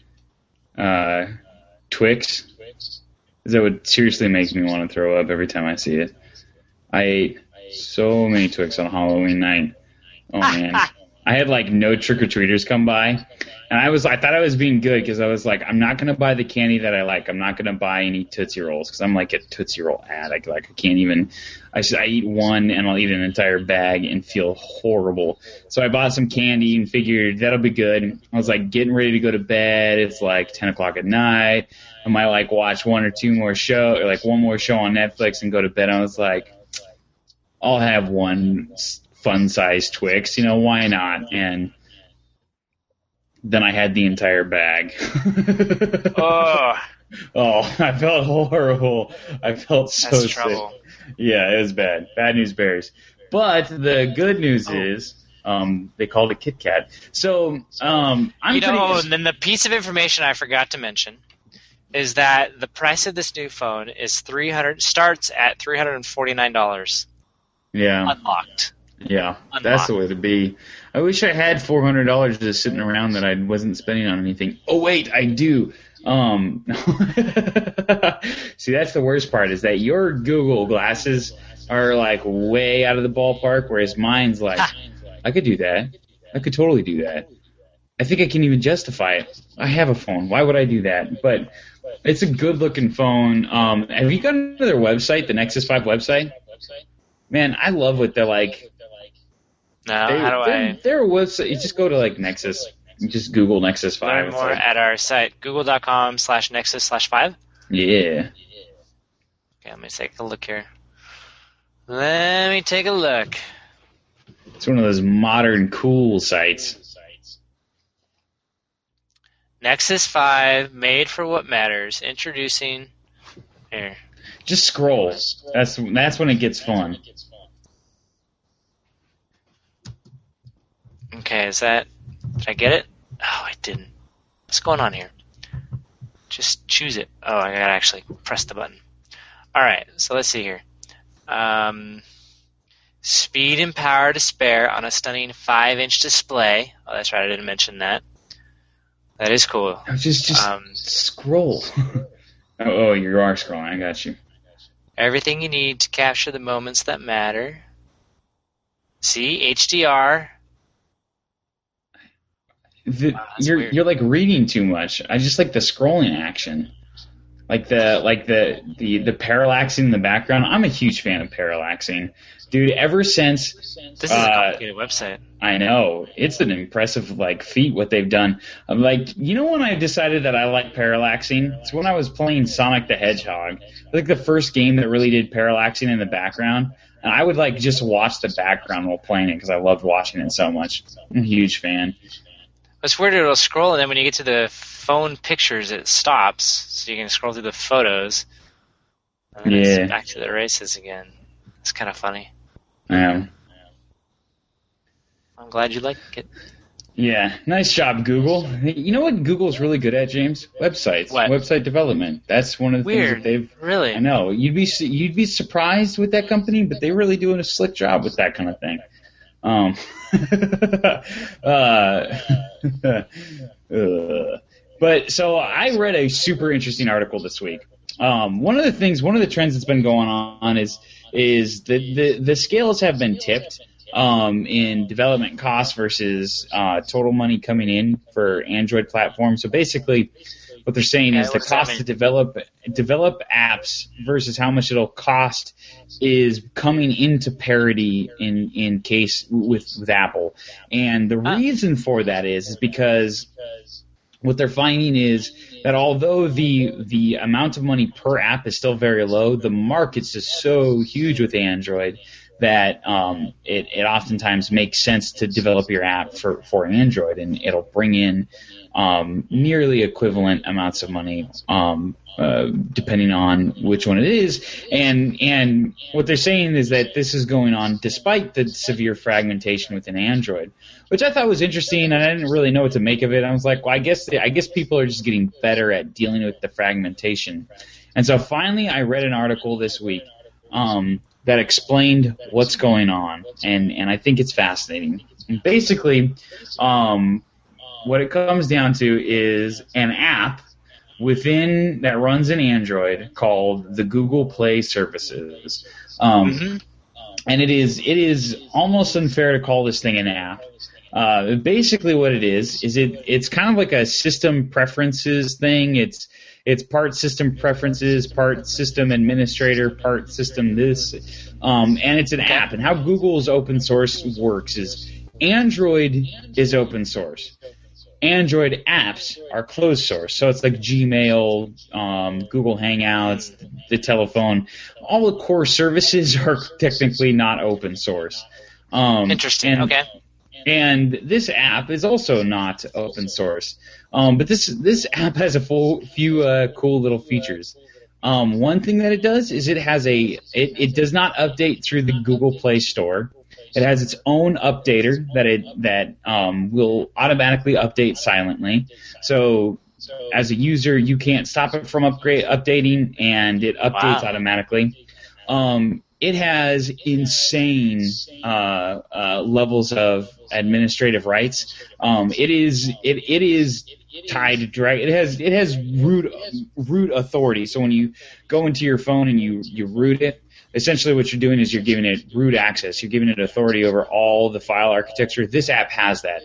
Twix, because that would seriously make me want to throw up every time I see it. I ate so many Twix on Halloween night. Oh man. I had no trick-or-treaters come by, and I thought I was being good, because I was like, I'm not going to buy the candy that I like. I'm not going to buy any Tootsie Rolls, because I'm like a Tootsie Roll addict. I can't even, I eat one and I'll eat an entire bag and feel horrible. So I bought some candy and figured that'll be good. I was getting ready to go to bed. It's 10 o'clock at night. I might watch one or two more show, or one more show on Netflix and go to bed. I was like, I'll have one fun-sized Twix, why not? And then I had the entire bag. Oh, Oh, I felt horrible. I felt so That's sick. trouble. Yeah, it was bad. Bad news bears. But the good news is they called it Kit Kat. So and then the piece of information I forgot to mention is that the price of this new phone is starts at $349. Yeah. Unlocked. Yeah, that's the way to be. I wish I had $400 just sitting around that I wasn't spending on anything. Oh wait, I do. See, that's the worst part is that your Google glasses are like way out of the ballpark, whereas mine's like, I could do that. I could totally do that. I think I can even justify it. I have a phone. Why would I do that? But it's a good-looking phone. Have you gone to their website, the Nexus 5 website? Man, I love what they're like. No, how do I? Their website, you just go to like Nexus. You just Google Nexus 5. Learn more at our site, google.com/nexus/5. Yeah. Okay, let me take a look here. Let me take a look. It's one of those modern, cool sites. Nexus 5, made for what matters. Introducing. Here. Just scroll. That's when it gets fun. Okay, is that... Did I get it? Oh, I didn't. What's going on here? Just choose it. Oh, I gotta actually press the button. Alright, so let's see here. Speed and power to spare on a stunning 5-inch display. Oh, that's right, I didn't mention that. That is cool. Just scroll. Oh, you are scrolling. I got you. Everything you need to capture the moments that matter. See, HDR. You're like reading too much. I just like the scrolling action, like the parallaxing in the background. I'm a huge fan of parallaxing, dude. Ever since this is a complicated website. I know it's an impressive feat what they've done. I'm like, when I decided that I like parallaxing, it's when I was playing Sonic the Hedgehog. Like the first game that really did parallaxing in the background, and I would just watch the background while playing it because I loved watching it so much. I'm a huge fan. It's weird, it'll scroll, and then when you get to the phone pictures, it stops, so you can scroll through the photos, and then it's back to the races again. It's kind of funny. Yeah. I'm glad you like it. Yeah, nice job, Google. You know what Google's really good at, James? Websites. What? Website development. That's one of the things that they've... Really? I know. You'd be surprised with that company, but they're really doing a slick job with that kind of thing. But so I read a super interesting article this week. One of the trends that's been going on is the scales have been tipped in development costs versus total money coming in for Android platforms. So basically, what they're saying is the cost to develop apps versus how much it'll cost is coming into parity in case with Apple. And the reason for that is because what they're finding is that although the amount of money per app is still very low, the market's just so huge with Android that it oftentimes makes sense to develop your app for Android, and it'll bring in nearly equivalent amounts of money depending on which one it is. And what they're saying is that this is going on despite the severe fragmentation within Android, which I thought was interesting, and I didn't really know what to make of it. I was like, well, I guess people are just getting better at dealing with the fragmentation. And so finally I read an article this week that explained what's going on, and I think it's fascinating. And basically, what it comes down to is an app that runs in Android called the Google Play Services. And it is almost unfair to call this thing an app. Basically what it is it's kind of like a system preferences thing. It's part system preferences, part system administrator, part system this, and it's an app. And how Google's open source works is Android is open source. Android apps are closed source, so it's like Gmail, Google Hangouts, the telephone. All the core services are technically not open source. Interesting. Okay. And this app is also not open source. But this app has a few cool little features. One thing that it does is it does not update through the Google Play Store. It has its own updater that will automatically update silently. So as a user, you can't stop it from updating, and it updates automatically. It has insane levels of administrative rights. It is tied direct. It has root authority. So when you go into your phone and you root it, essentially what you're doing is you're giving it root access. You're giving it authority over all the file architecture. This app has that.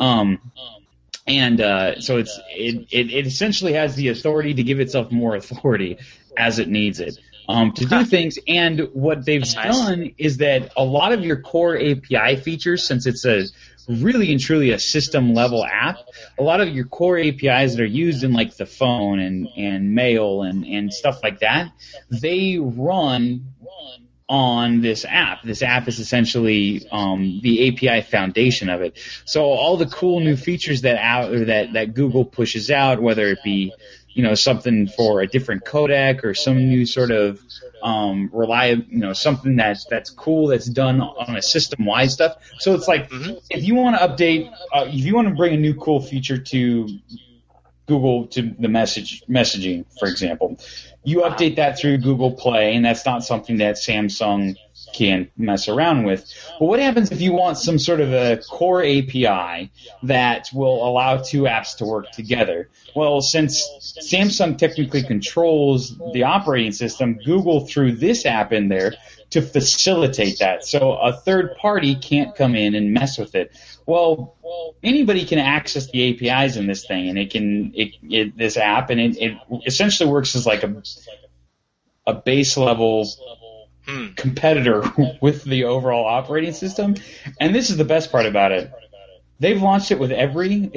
So it essentially has the authority to give itself more authority as it needs it to do things. And what they've done is that a lot of your core API features, since it's a really and truly a system level app, a lot of your core APIs that are used in like the phone and mail and stuff like that, they run on this app. This app is essentially the API foundation of it. So all the cool new features that Google pushes out, whether it be something for a different codec or some new sort of something that's cool that's done on a system-wide stuff. So it's like if you want to update, if you want to bring a new cool feature to Google, to the messaging, for example, you update that through Google Play, and that's not something that Samsung can mess around with. But what happens if you want some sort of a core API that will allow two apps to work together? Well, since Samsung technically controls the operating system, Google threw this app in there to facilitate that. So a third party can't come in and mess with it. Well, anybody can access the APIs in this thing, and this app, and it essentially works as like a base level competitor with the overall operating system. And this is the best part about it. They've launched it with it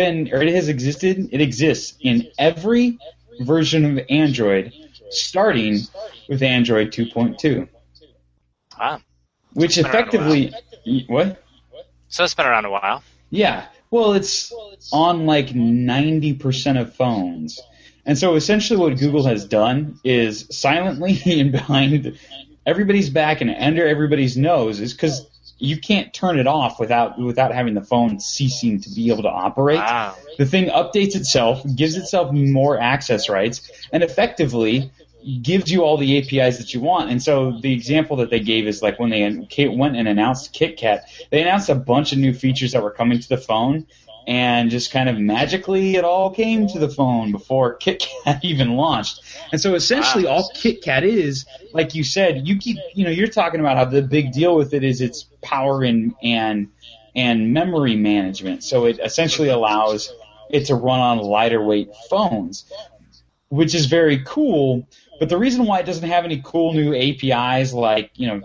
exists in every version of Android, starting with Android 2.2. Wow. Which effectively, what? So it's been around a while. Yeah. Well, it's on like 90% of phones. And so essentially what Google has done is silently and behind everybody's back and under everybody's nose, is because you can't turn it off without having the phone ceasing to be able to operate. Wow. The thing updates itself, gives itself more access rights, and effectively gives you all the APIs that you want. And so the example that they gave is like when they went and announced KitKat, they announced a bunch of new features that were coming to the phone, and just kind of magically it all came to the phone before KitKat even launched. And so essentially all KitKat is, like you said, you're talking about how the big deal with it is its power and memory management. So it essentially allows it to run on lighter weight phones, which is very cool. But the reason why it doesn't have any cool new APIs like your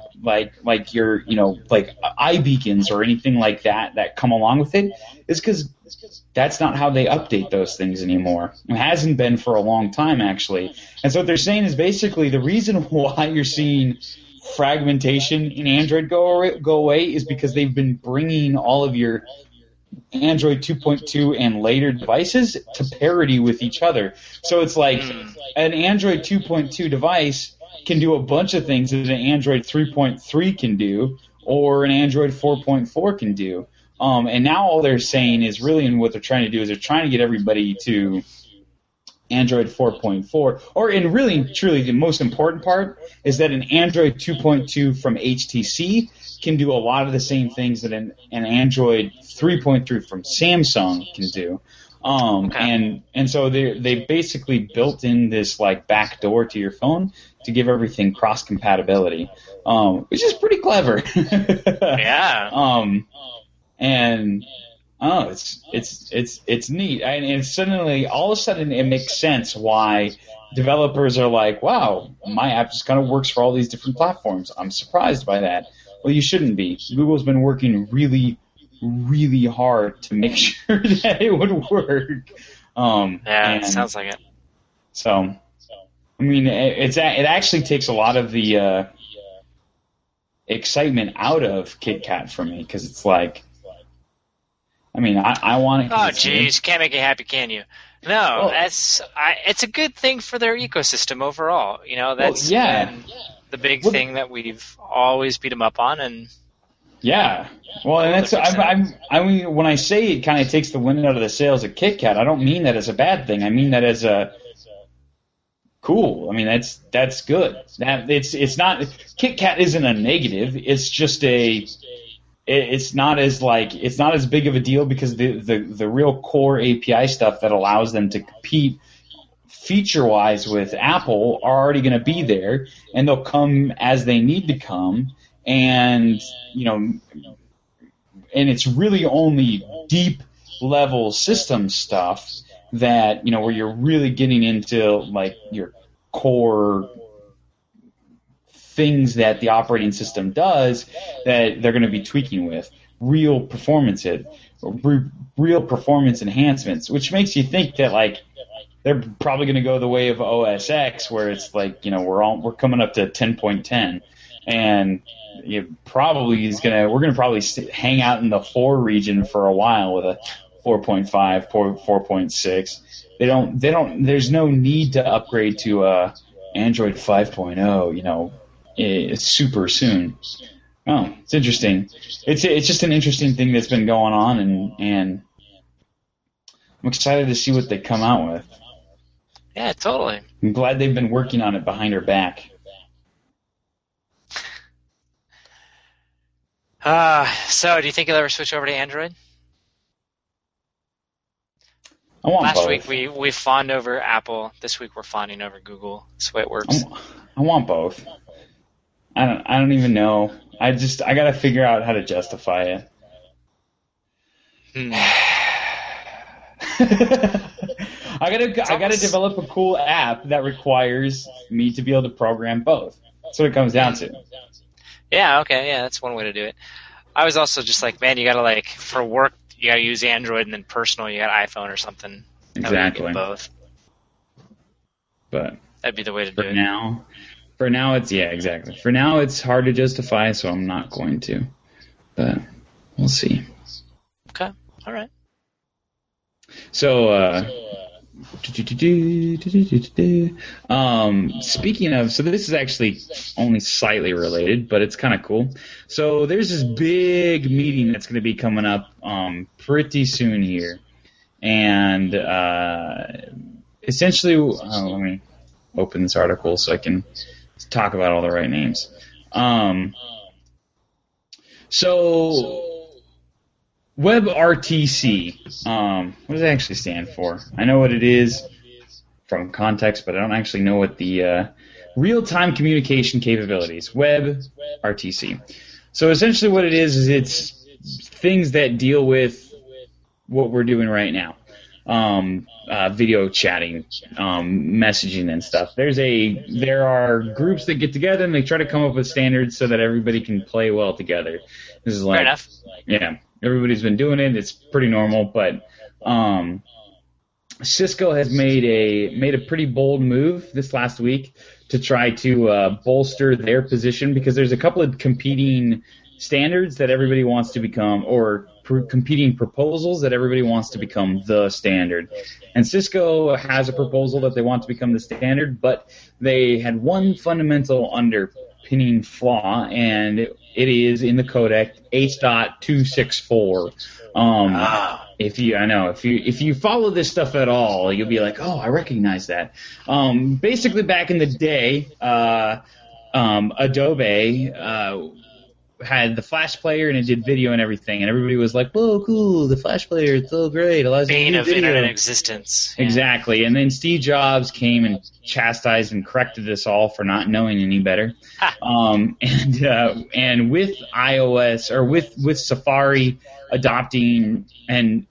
iBeacons or anything like that come along with it is because that's not how they update those things anymore. It hasn't been for a long time, actually. And so what they're saying is basically the reason why you're seeing fragmentation in Android go away is because they've been bringing all of your Android 2.2 and later devices to parity with each other. So it's like an Android 2.2 device can do a bunch of things that an Android 3.3 can do or an Android 4.4 can do. And now all they're saying is really, and what they're trying to do is they're trying to get everybody to Android 4.4. And really, truly, the most important part is that an Android 2.2 from HTC can do a lot of the same things that an Android 3.3 from Samsung can do. And so they basically built in this like back door to your phone to give everything cross compatibility, which is pretty clever. Yeah. And it's neat. And suddenly, all of a sudden, it makes sense why developers are like, wow, my app just kind of works for all these different platforms. I'm surprised by that. Well, you shouldn't be. Google's been working really, really hard to make sure that it would work. It sounds like it. So, I mean, it actually takes a lot of the excitement out of KitKat for me, because it's like, I mean, I want it. Oh, jeez, can't make it happy, can you? No, it's a good thing for their ecosystem overall. You know, that's been the big thing that we've always beat them up on, and yeah. Well, and that's I mean, when I say it kind of takes the wind out of the sails of Kit Kat, I don't mean that as a bad thing. I mean that as a cool. I mean, that's good. It's not Kit Kat isn't a negative. It's just it's not as big of a deal because the real core API stuff that allows them to compete feature-wise with Apple are already going to be there, and they'll come as they need to come, and and it's really only deep level system stuff that where you're really getting into like your core things that the operating system does that they're going to be tweaking with real performance enhancements, which makes you think that like they're probably going to go the way of OS X, where it's like we're coming up to 10.10, and we're going to probably hang out in the 4 region for a while with a 4.5, 4.6. There's no need to upgrade to Android 5.0, super soon. Oh, it's interesting. It's just an interesting thing that's been going on, and I'm excited to see what they come out with. Yeah, totally. I'm glad they've been working on it behind her back. So do you think you'll ever switch over to Android? Last week we fawned over Apple. This week we're fawning over Google. That's the way it works. I want both. I don't even know. I got to figure out how to justify it. I gotta develop a cool app that requires me to be able to program both. That's what it comes down to. Yeah, okay, yeah, that's one way to do it. I was also just like, man, you gotta for work, you gotta use Android, and then personal, you got iPhone or something. Exactly. Both. But that'd be the way to do it. For now, exactly. For now, it's hard to justify, so I'm not going to. But we'll see. Okay. All right. So, speaking of, so this is actually only slightly related, but it's kind of cool. So there's this big meeting that's going to be coming up pretty soon here, and essentially, let me open this article so I can talk about all the right names. So WebRTC, what does it actually stand for? I know what it is from context, but I don't actually know what the real-time communication capabilities, WebRTC. So essentially what it is it's things that deal with what we're doing right now. Video chatting, messaging and stuff. There are groups that get together and they try to come up with standards so that everybody can play well together. This is like, fair enough. Yeah, everybody's been doing it. It's pretty normal, but Cisco has made a pretty bold move this last week to try to bolster their position because there's a couple of competing standards that everybody wants to become, or competing proposals that everybody wants to become the standard. And Cisco has a proposal that they want to become the standard, but they had one fundamental underpinning flaw, and it is in the codec H.264. If you follow this stuff at all, you'll be like, oh, I recognize that. Basically, back in the day, Adobe had the Flash player and it did video and everything, and everybody was like, "Whoa, cool! The Flash player, it's so great! It allows you to do video." Internet existence. Yeah. Exactly, and then Steve Jobs came and chastised and corrected us all for not knowing any better. And with iOS or with Safari adopting an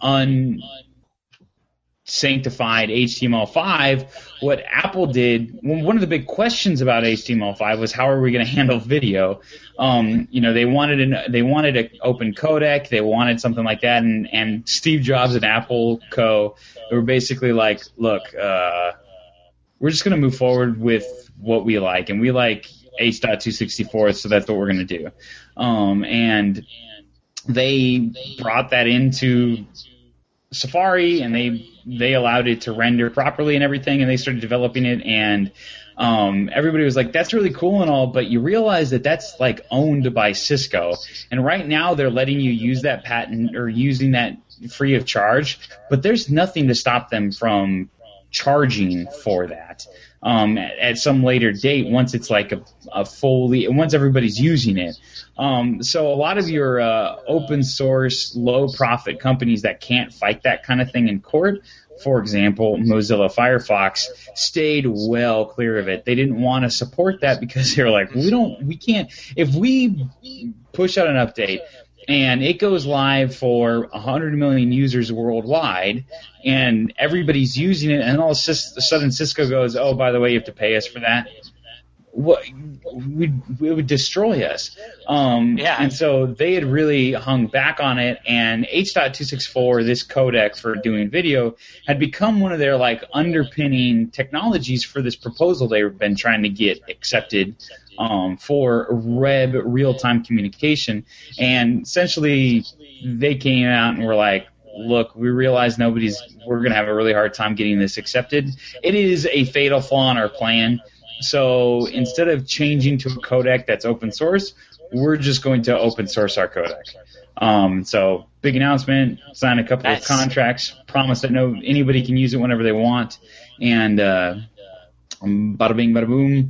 unsanctified HTML5, what Apple did, one of the big questions about HTML5 was how are we going to handle video? They wanted an open codec, they wanted something like that, and Steve Jobs and Apple Co. were basically like, look, we're just going to move forward with what we like, and we like H.264, so that's what we're going to do. And they brought that into Safari, and they allowed it to render properly and everything, and they started developing it, and everybody was like, that's really cool and all, but you realize that that's like owned by Cisco, and right now they're letting you use that patent or using that free of charge, but there's nothing to stop them from charging for that at some later date once it's like once everybody's using it. So a lot of your open source, low profit companies that can't fight that kind of thing in court, for example, Mozilla Firefox, stayed well clear of it. They didn't want to support that because they were like, we can't, if we push out an update and it goes live for 100 million users worldwide, and everybody's using it, and all of a sudden Cisco goes, oh, by the way, you have to pay us for that. It would destroy us. And so they had really hung back on it, and H.264, this codec for doing video, had become one of their like underpinning technologies for this proposal they've been trying to get accepted for web real-time communication. And essentially they came out and were like, look, we realize we're going to have a really hard time getting this accepted. It is a fatal flaw in our plan. So instead of changing to a codec that's open source, we're just going to open source our codec. So big announcement, sign a couple of contracts, promise that anybody can use it whenever they want, and bada bing, bada boom.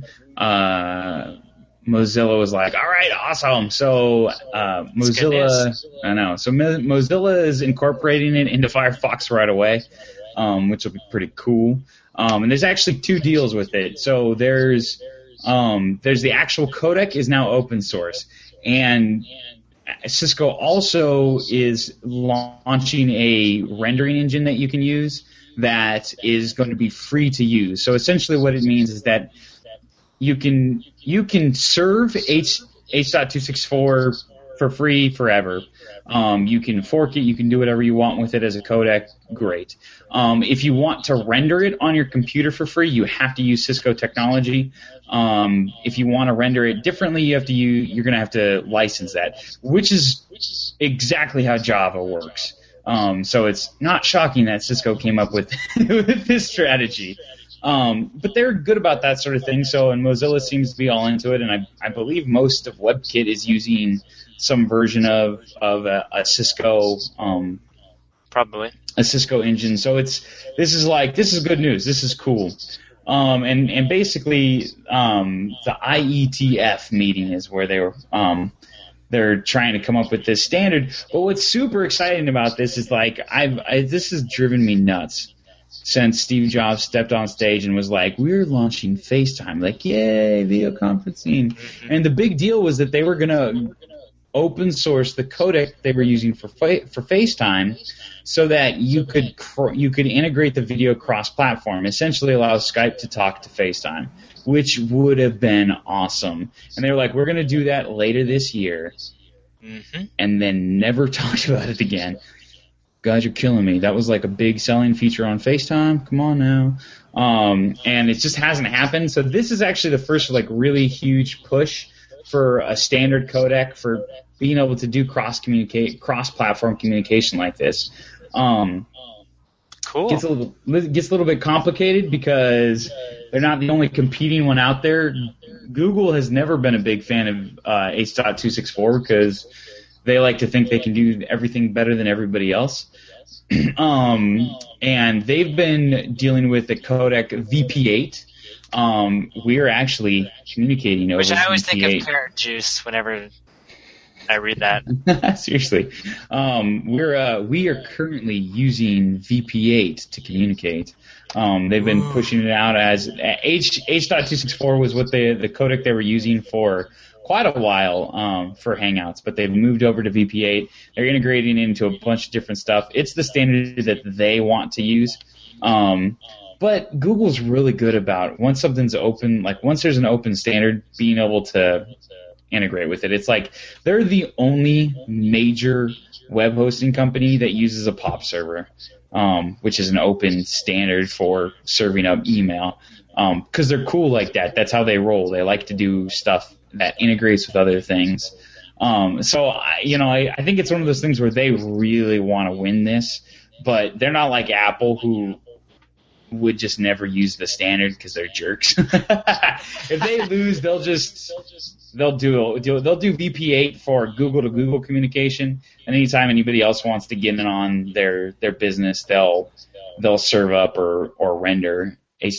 Mozilla was like, all right, awesome. So Mozilla, I know. So Mozilla is incorporating it into Firefox right away, which will be pretty cool. And there's actually two deals with it. So there's the actual codec is now open source, and Cisco also is launching a rendering engine that you can use that is going to be free to use. So essentially what it means is that you can serve H.264 for free forever. You can fork it, you can do whatever you want with it as a codec, great. If you want to render it on your computer for free, you have to use Cisco technology. If you want to render it differently, you're going to have to license that, which is exactly how Java works. So it's not shocking that Cisco came up with this strategy. But they're good about that sort of thing. So, and Mozilla seems to be all into it, and I believe most of WebKit is using some version of a Cisco, probably a Cisco engine. So this is good news. This is cool. And basically, the IETF meeting is where they're trying to come up with this standard. But what's super exciting about this is this has driven me nuts since Steve Jobs stepped on stage and was like, we're launching FaceTime. Like, yay, video conferencing. Mm-hmm. And the big deal was that they were going to open source the codec they were using for FaceTime so that you could integrate the video cross-platform, essentially allow Skype to talk to FaceTime, which would have been awesome. And they were like, we're going to do that later this year, and then never talked about it again. God, you're killing me. That was like a big selling feature on FaceTime. Come on now. And it just hasn't happened. So this is actually the first really huge push for a standard codec for being able to do cross-platform communication like this. Cool. Gets a little bit complicated because they're not the only competing one out there. Google has never been a big fan of H.264 because they like to think they can do everything better than everybody else. And they've been dealing with the codec VP8. We're actually communicating over VP8. Which I always think of carrot juice whenever I read that. Seriously. We are currently using VP8 to communicate. They've been pushing it out as H.264 was what the codec they were using for quite a while for Hangouts, but they've moved over to VP8. They're integrating it into a bunch of different stuff. It's the standard that they want to use. But Google's really good about once something's open, once there's an open standard, being able to integrate with it. It's like they're the only major web hosting company that uses a POP server, which is an open standard for serving up email. Because they're cool like that. That's how they roll. They like to do stuff that integrates with other things. So I think it's one of those things where they really want to win this, but they're not like Apple, who would just never use the standard because they're jerks. If they lose, they'll do VP8 for Google to Google communication, and anytime anybody else wants to get in on their business, they'll serve up or render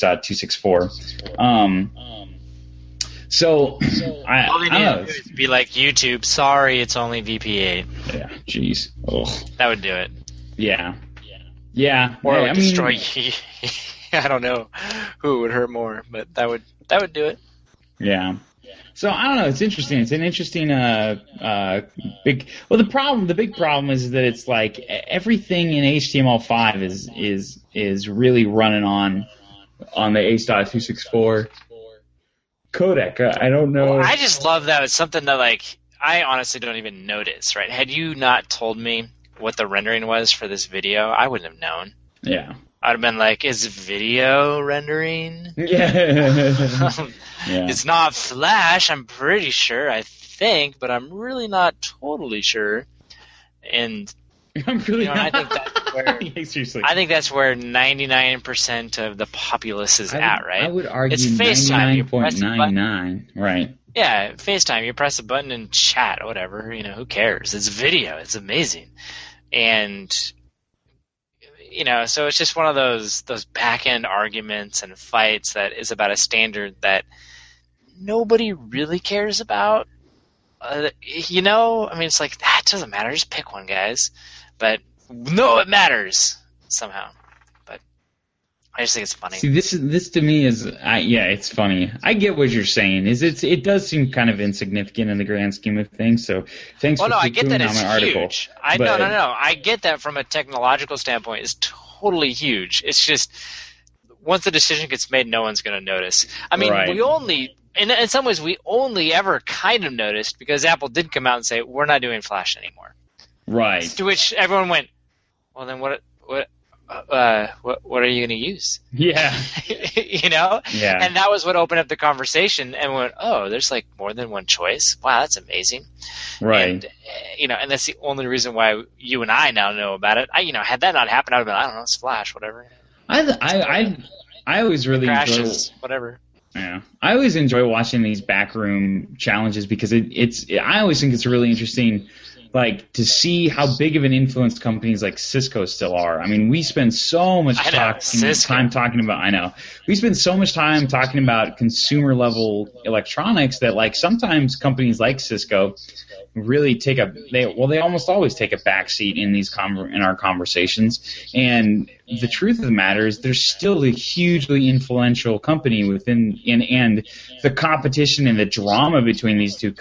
H.264. So I don't know. It'd be like YouTube. Sorry, it's only VP8. Yeah, jeez. Ugh. That would do it. Yeah. Or it would destroy you. I don't know who would hurt more, but that would do it. Yeah. So I don't know. It's interesting. It's an interesting big. Well, the big problem is that it's like everything in HTML5 is really running on the H.264 codec. I don't know. Well, I just love that. It's something that I honestly don't even notice. Right? Had you not told me what the rendering was for this video, I wouldn't have known. Yeah. I'd have been like, is video rendering? Yeah. It's not Flash, I'm pretty sure, I think, but I'm really not totally sure. And I'm really not. I think that's where seriously. I think that's where 99% of the populace is at, right? I would argue it's FaceTime. 99.99, right. Yeah, FaceTime. You press a button and chat, whatever. Who cares? It's video. It's amazing. And so it's just one of those back-end arguments and fights that is about a standard that nobody really cares about. It's like, that doesn't matter. Just pick one, guys. But no, it matters somehow. But I just think it's funny. See, this to me is, it's funny. I get what you're saying. It does seem kind of insignificant in the grand scheme of things. So thanks for putting on my article. Huge. No. I get that from a technological standpoint. It's totally huge. It's just once the decision gets made, no one's going to notice. I mean, right. we only. In some ways, we only ever kind of noticed because Apple did come out and say, we're not doing Flash anymore. Right. To which everyone went, well, then what are you going to use? Yeah. Yeah. And that was what opened up the conversation and went, oh, there's more than one choice. Wow, that's amazing. Right. And, and that's the only reason why you and I now know about it. Had that not happened, I would have been, I don't know, it's Flash, whatever. I always really crashes, whatever. Yeah, I always enjoy watching these backroom challenges because I always think it's really interesting, to see how big of an influence companies like Cisco still are. I mean, we spend so much time talking about. I know we spend so much time talking about consumer level electronics that sometimes companies like Cisco really they almost always take a backseat in in our conversations. And the truth of the matter is, they're still a hugely influential company and the competition and the drama between these two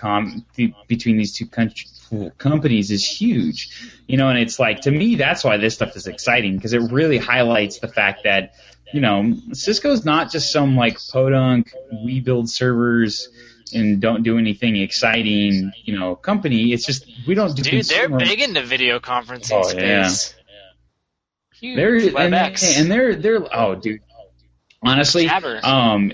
companies is huge, and it's to me, that's why this stuff is exciting, because it really highlights the fact that, Cisco's not just some podunk, we build servers and don't do anything exciting, company. It's just, we don't do consumer. They're big into video conferencing space. Yeah. Huge. They're oh, dude. Honestly, one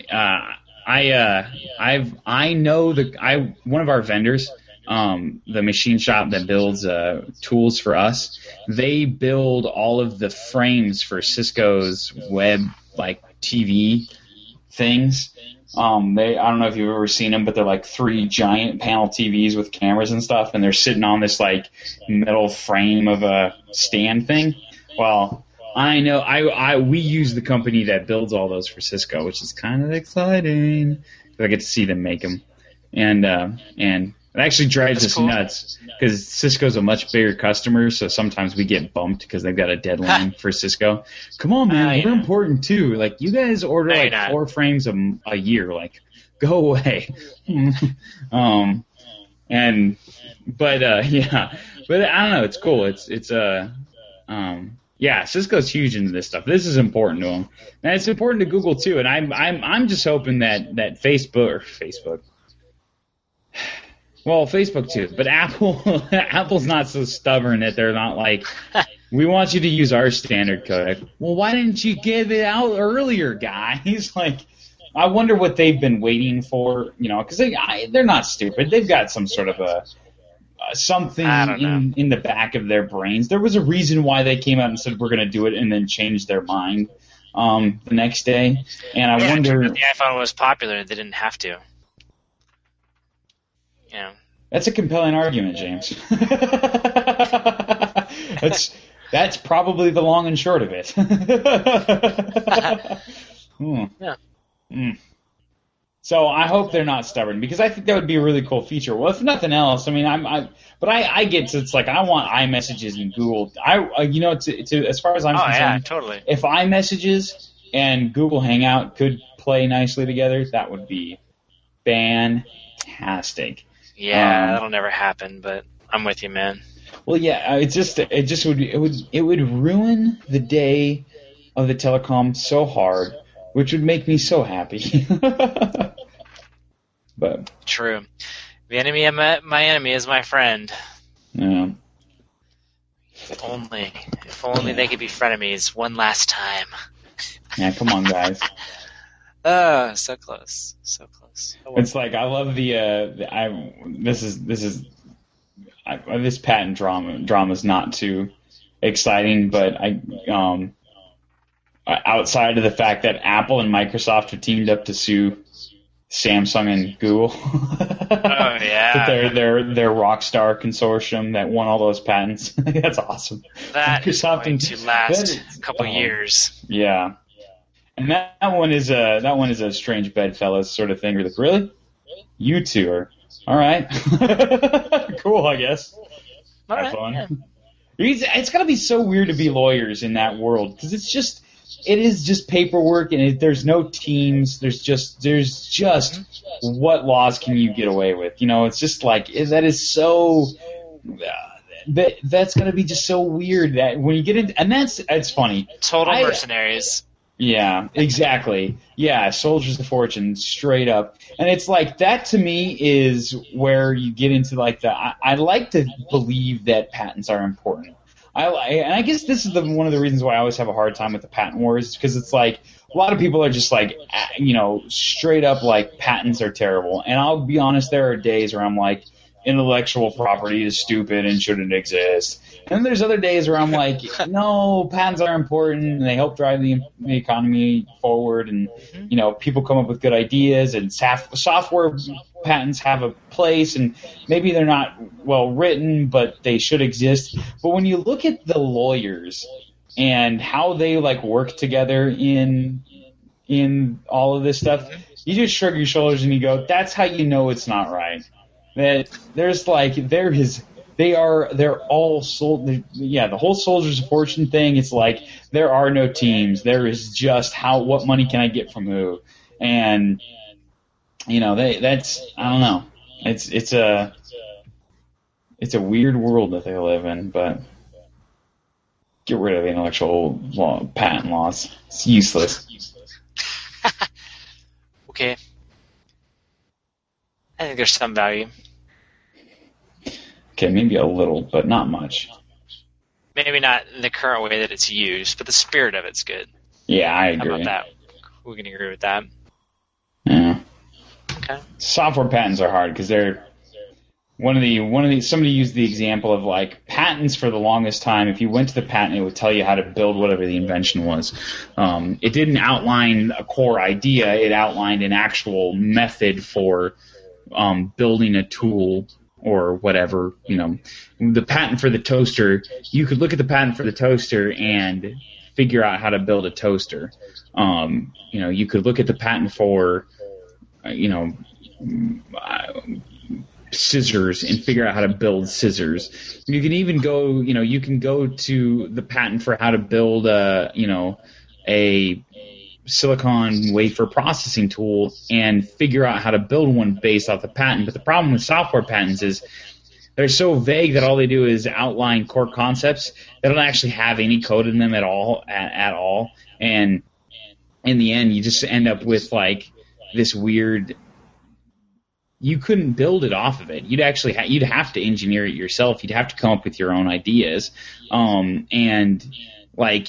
of our vendors, the machine shop that builds tools for us, they build all of the frames for Cisco's web TV things. I don't know if you've ever seen them, but they're 3 giant panel TVs with cameras and stuff, and they're sitting on this metal frame of a stand thing. Well, I know we use the company that builds all those for Cisco, which is kind of exciting. I get to see them make them, and it actually drives us nuts because Cisco's a much bigger customer, so sometimes we get bumped because they've got a deadline for Cisco. Come on, man, we're important too. You guys order 4 frames a year. Go away. But I don't know. It's cool. Cisco's huge into this stuff. This is important to them, and it's important to Google too. And I'm just hoping that Facebook. Well, Facebook too, but Apple's not so stubborn that they're not we want you to use our standard codec. Well, why didn't you give it out earlier, guys? I wonder what they've been waiting for, because they're not stupid. They've got some sort of something in the back of their brains. There was a reason why they came out and said we're going to do it, and then changed their mind the next day. And I wonder if the iPhone was popular and they didn't have to. Yeah. That's a compelling argument, James. That's probably the long and short of it. Yeah. So I hope they're not stubborn, because I think that would be a really cool feature. Well, if nothing else, I mean, I get to, it's like I want iMessages and Google. To as far as I'm concerned, yeah, totally. If iMessages and Google Hangout could play nicely together, that would be fantastic. Yeah, that'll never happen, but I'm with you, man. Well, yeah, it would ruin the day of the telecom so hard, which would make me so happy. But true. The enemy of my enemy is my friend. Yeah. If only they could be frenemies one last time. Yeah, come on, guys. So close, so close. It's like I love this patent drama is not too exciting, but outside of the fact that Apple and Microsoft have teamed up to sue Samsung and Google. Oh yeah. their Rockstar consortium that won all those patents. That's awesome. That is going to last a couple years. Yeah. And that one is a strange bedfellows sort of thing. You're like, really? You two are all right. Cool, I guess. All Have right, fun. yeah. It's gotta be so weird to be lawyers in that world, because it is just paperwork, and there's no teams. There's just what laws can you get away with? It's just like that is so. That's gonna be just so weird that when you get into, and it's funny. Total mercenaries. Yeah, exactly. Yeah, soldiers of fortune, straight up. And it's like that to me is where you get into like I like to believe that patents are important. And I guess this is one of the reasons why I always have a hard time with the patent wars, because it's like a lot of people are just like, straight up like patents are terrible. And I'll be honest, there are days where I'm like, intellectual property is stupid and shouldn't exist. And then there's other days where I'm like, no, patents are important and they help drive the economy forward, and people come up with good ideas, and software patents have a place, and maybe they're not well written, but they should exist. But when you look at the lawyers and how they like work together in all of this stuff, you just shrug your shoulders and you go, that's how you know it's not right. That they're all sold. Yeah, the whole soldiers of fortune thing. It's like there are no teams. There is just what money can I get from who, and that's I don't know. It's a weird world that they live in, but get rid of the intellectual patent laws. It's useless. Okay. I think there's some value. Okay, maybe a little, but not much. Maybe not in the current way that it's used, but the spirit of it's good. Yeah, I agree. How about that? We can agree with that. Yeah. Okay. Software patents are hard because they're somebody used the example of like patents for the longest time. If you went to the patent, it would tell you how to build whatever the invention was. It didn't outline a core idea. It outlined an actual method for building a tool or whatever. The patent for the toaster, you could look at the patent for the toaster and figure out how to build a toaster. You could look at the patent for, scissors and figure out how to build scissors. You can even go, you can go to the patent for how to build a silicon wafer processing tool and figure out how to build one based off the patent. But the problem with software patents is they're so vague that all they do is outline core concepts. They don't actually have any code in them at all. And in the end, you just end up with like this weird. You couldn't build it off of it. You'd actually you'd have to engineer it yourself. You'd have to come up with your own ideas. And like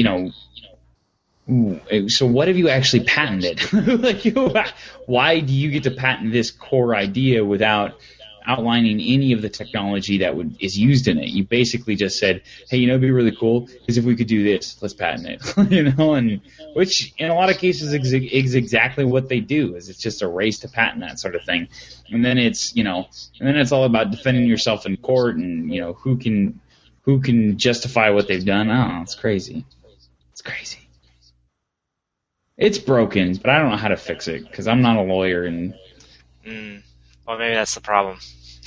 so what have you actually patented? Why do you get to patent this core idea without outlining any of the technology that is used in it. You basically just said, hey, it'd be really cool is if we could do this, let's patent it. And which in a lot of cases is exactly what they do. Is it's just a race to patent that sort of thing. And then it's all about defending yourself in court and who can justify what they've done. Oh, it's crazy. It's crazy. It's broken, but I don't know how to fix it because I'm not a lawyer. And well, maybe that's the problem.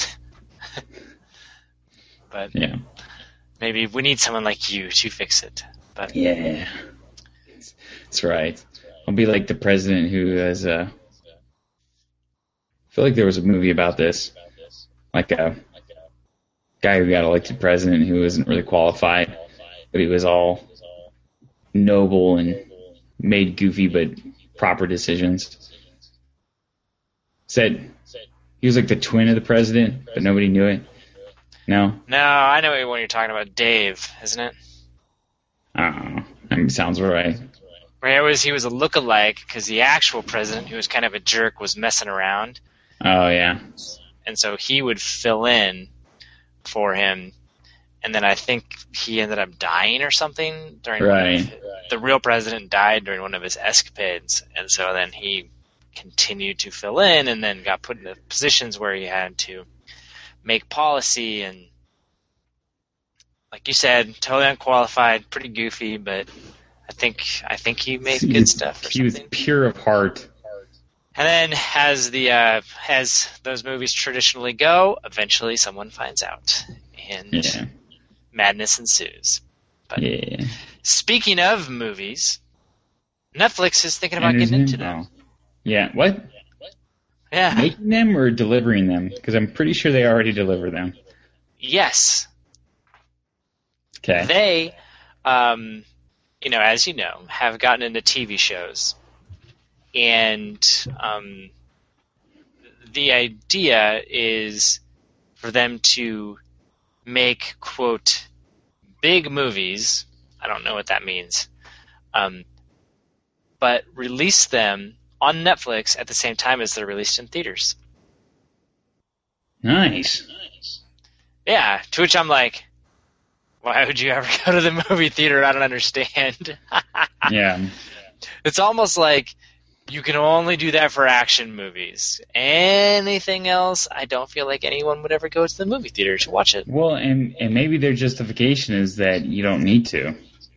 But yeah, maybe we need someone like you to fix it. But yeah, that's right. I'll be like the president who has I feel like there was a movie about this, like a guy who got elected president who wasn't really qualified, but he was all noble and made goofy but proper decisions. Said he was like the twin of the president, but nobody knew it. No? No, I know what you're talking about. Dave, isn't it? I don't know. I mean, sounds right. He was a look-alike because the actual president, who was kind of a jerk, was messing around. Oh, yeah. And so he would fill in for him. And then I think he ended up dying or something during the real president died during one of his escapades, and so then he continued to fill in, and then got put in the positions where he had to make policy, and like you said, totally unqualified, pretty goofy, but I think he made good stuff. He was pure of heart. And then, as those movies traditionally go, eventually someone finds out, and madness ensues. But speaking of movies, Netflix is thinking about getting into them. Yeah, what? Yeah. Making them or delivering them? Because I'm pretty sure they already deliver them. Yes. Okay. They, as you know, have gotten into TV shows. And the idea is for them to make, quote, big movies. I don't know what that means. But release them on Netflix at the same time as they're released in theaters. Nice. Yeah, to which I'm like, why would you ever go to the movie theater? I don't understand. Yeah. It's almost like you can only do that for action movies. Anything else, I don't feel like anyone would ever go to the movie theater to watch it. Well, and maybe their justification is that you don't need to.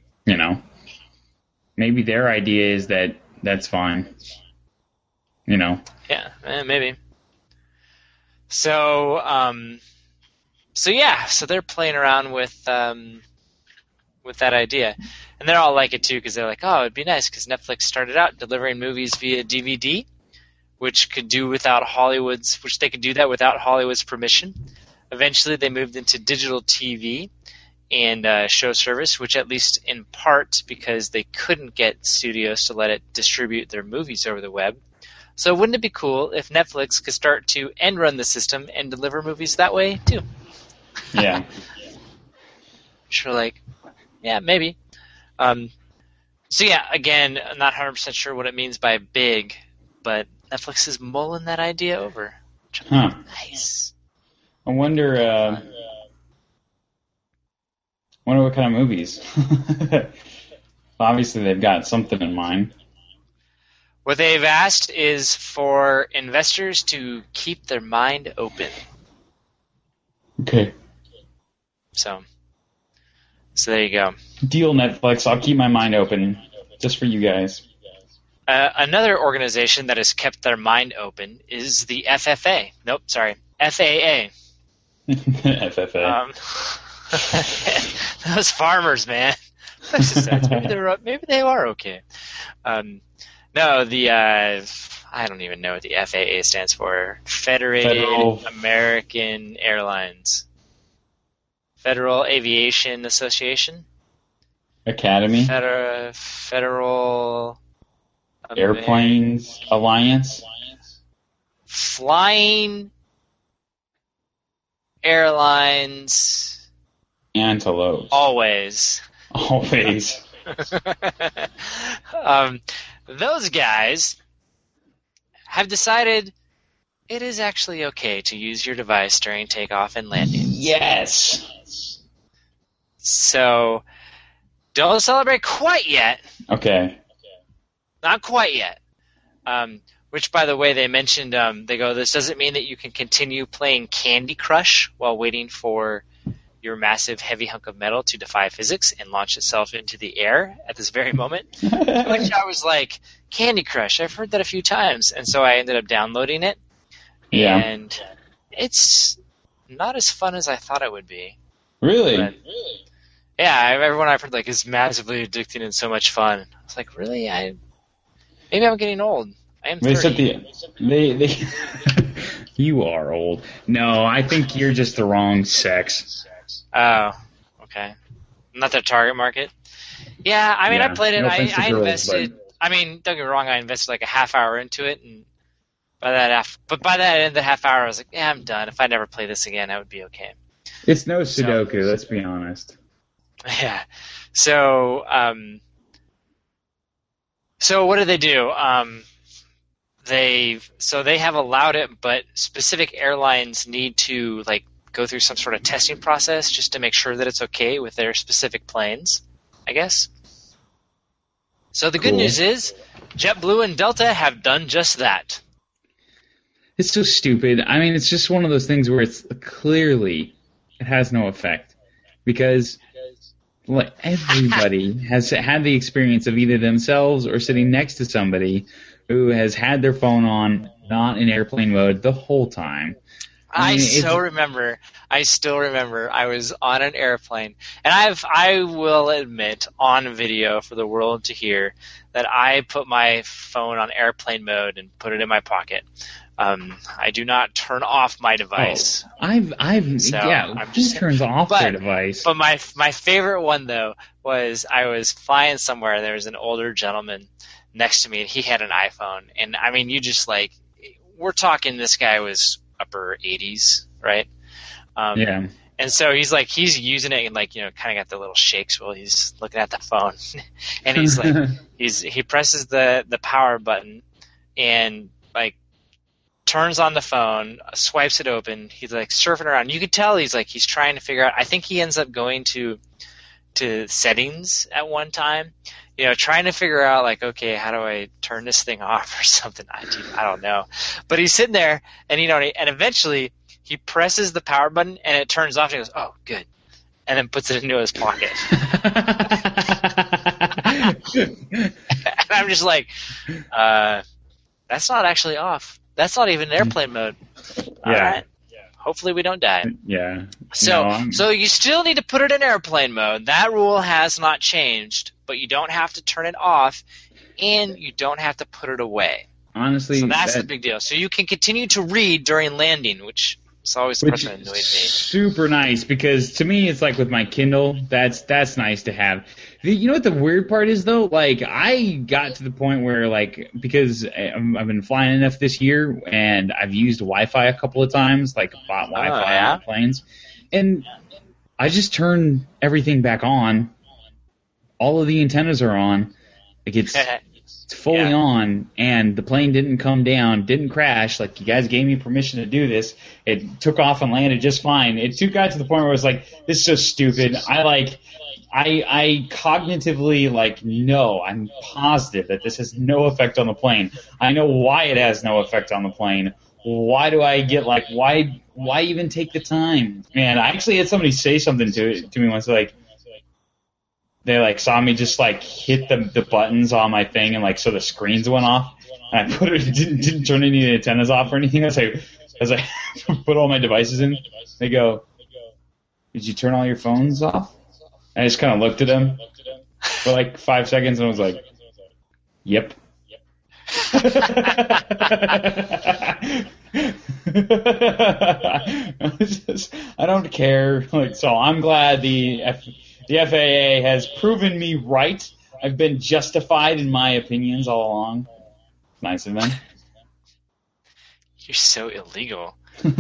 Maybe their idea is that that's fine. Yeah, maybe. So they're playing around with that idea, and they're all like it too because they're like, oh, it'd be nice because Netflix started out delivering movies via DVD, which they could do that without Hollywood's permission. Eventually, they moved into digital TV and show service, which at least in part because they couldn't get studios to let it distribute their movies over the web. So wouldn't it be cool if Netflix could start to end run the system and deliver movies that way too? Yeah. Sure, like, yeah, maybe. So yeah, again, I'm not 100% sure what it means by big, but Netflix is mulling that idea over. Nice. I wonder what kind of movies. Obviously, they've got something in mind. What they've asked is for investors to keep their mind open. Okay. So there you go. Deal, Netflix. I'll keep my mind open just for you guys. Another organization that has kept their mind open is the FFA. Nope, sorry. FAA. FFA. Those farmers, man. Maybe they are okay. No, I don't even know what the FAA stands for. Federated American Airlines. Federal Aviation Association? Academy? Federal Airplanes Alliance? Flying Airlines. Antelopes. Always. Always. Those guys have decided it is actually okay to use your device during takeoff and landing. Yes. So, don't celebrate quite yet. Okay. Not quite yet. Which, by the way, they mentioned, they go, this doesn't mean that you can continue playing Candy Crush while waiting for your massive heavy hunk of metal to defy physics and launch itself into the air at this very moment. Which I was like, Candy Crush, I've heard that a few times. And so I ended up downloading it. Yeah. And it's not as fun as I thought it would be. Really? But, yeah, everyone I've heard is massively addicting and so much fun. I was like, really? Maybe I'm getting old. I am 30. They you are old. No, I think you're just the wrong sex. Oh, okay. Not the target market. Yeah, I mean, I played it. I invested. But... I mean, don't get me wrong. I invested like a half hour into it, and by that end of the half hour, I was like, yeah, I'm done. If I never play this again, I would be okay. It's no Sudoku. Let's be honest. Yeah. So, so what do? They have allowed it, but specific airlines need to go through some sort of testing process just to make sure that it's okay with their specific planes, I guess. So the good news is JetBlue and Delta have done just that. It's so stupid. I mean, it's just one of those things where it's clearly it has no effect because everybody has had the experience of either themselves or sitting next to somebody who has had their phone on, not in airplane mode, the whole time. I still remember I was on an airplane, and I will admit on video for the world to hear that I put my phone on airplane mode and put it in my pocket. I do not turn off my device. Who turns off their device? But my favorite one though was I was flying somewhere and there was an older gentleman next to me and he had an iPhone, and I mean we're talking this guy was upper 80s, right? Yeah. And so he's using it and kind of got the little shakes while he's looking at the phone, and he presses the power button and turns on the phone, swipes it open. He's surfing around. You could tell he's trying to figure out. I think he ends up going to settings at one time, trying to figure out okay, how do I turn this thing off or something? I don't know. But he's sitting there and and eventually he presses the power button and it turns off and he goes, "Oh, good." And then puts it into his pocket. And I'm just that's not actually off. That's not even airplane mode. All right. Hopefully we don't die. Yeah. So you still need to put it in airplane mode. That rule has not changed, but you don't have to turn it off, and you don't have to put it away. Honestly, so that's the big deal. So you can continue to read during landing, which is always the part that annoys me. Super nice, because to me it's with my Kindle. That's nice to have. You know what the weird part is though? I got to the point where because I've been flying enough this year and I've used Wi-Fi a couple of times, bought Wi-Fi on planes, and I just turn everything back on. All of the antennas are on. It's fully on, and the plane didn't come down, didn't crash. You guys gave me permission to do this. It took off and landed just fine. It got to the point where I was this is so stupid. I cognitively no, I'm positive that this has no effect on the plane. I know why it has no effect on the plane. Why do I get why even take the time? Man, I actually had somebody say something to me once they saw me just hit the buttons on my thing and so the screens went off and I didn't turn any of the antennas off or anything. As I put all my devices in, they go, "Did you turn all your phones off?" And I just kind of looked at them for 5 seconds and I was like, "Yep." I don't care. So I'm glad the FAA has proven me right. I've been justified in my opinions all along. Nice of them. You're so illegal.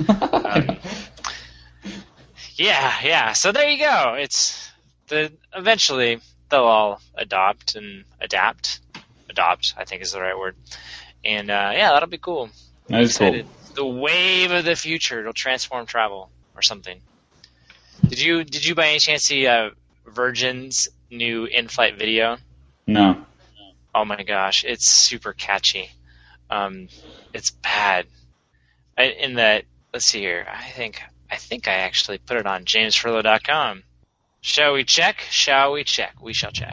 Yeah. So there you go. Eventually they'll all adapt, I think is the right word. And that'll be cool. That is cool. The wave of the future. It'll transform travel or something. Did you by any chance see Virgin's new in-flight video? No. Oh my gosh, it's super catchy. It's bad. Let's see here. I think I actually put it on jamesfurlow.com. Shall we check? Shall we check? We shall check.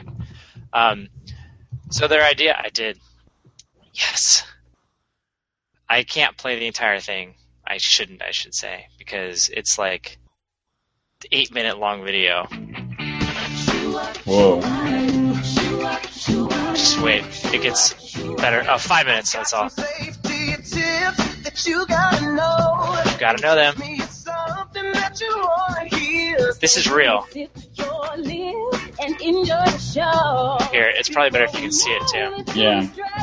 So their idea, I did. Yes. I can't play the entire thing. I should say, because it's like an 8-minute long video. Whoa. Just wait. It gets better. Oh, 5 minutes, that's all. You gotta know them. This is real. Here, it's probably better if you can see it too. Yeah.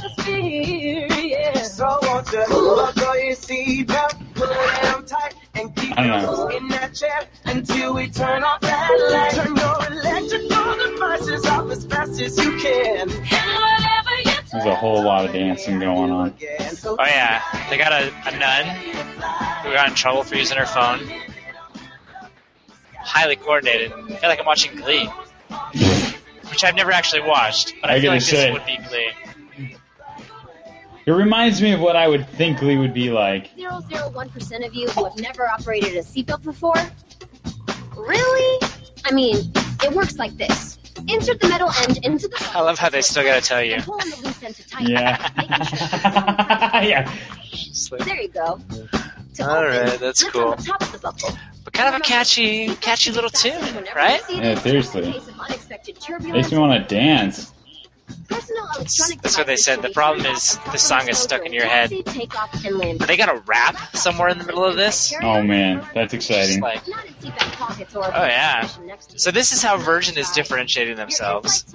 I don't know. There's a whole lot of dancing going on. Oh yeah, they got a nun who got in trouble for using her phone. Highly coordinated. I feel like I'm watching Glee, which I've never actually watched, but I feel like this would be Glee. It reminds me of what I would think Glee would be like. 0.001% of you who have never operated a seatbelt before? Really? I mean, it works like this. Insert the metal end into the... I love how they still gotta tell you. Yeah. Yeah. There you go. Alright, that's cool. But kind of a catchy little tune, right? Yeah, seriously. Makes me want to dance. That's what they said. The problem is this song is stuck in your head. Are they gonna rap somewhere in the middle of this? Oh man, that's exciting. Oh yeah. So this is how Virgin is differentiating themselves.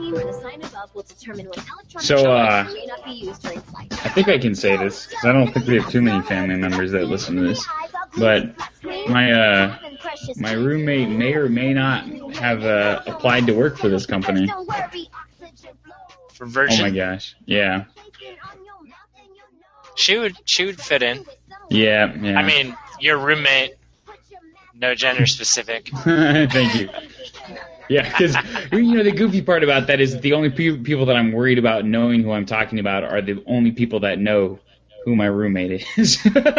So I think I can say this because I don't think we have too many family members that listen to this. But my roommate may or may not have applied to work for this company. For Virgin? Oh my gosh, yeah. She would fit in. Yeah. I mean, your roommate, no gender specific. Thank you. Yeah, because the goofy part about that is the only people that I'm worried about knowing who I'm talking about are the only people that know who my roommate is.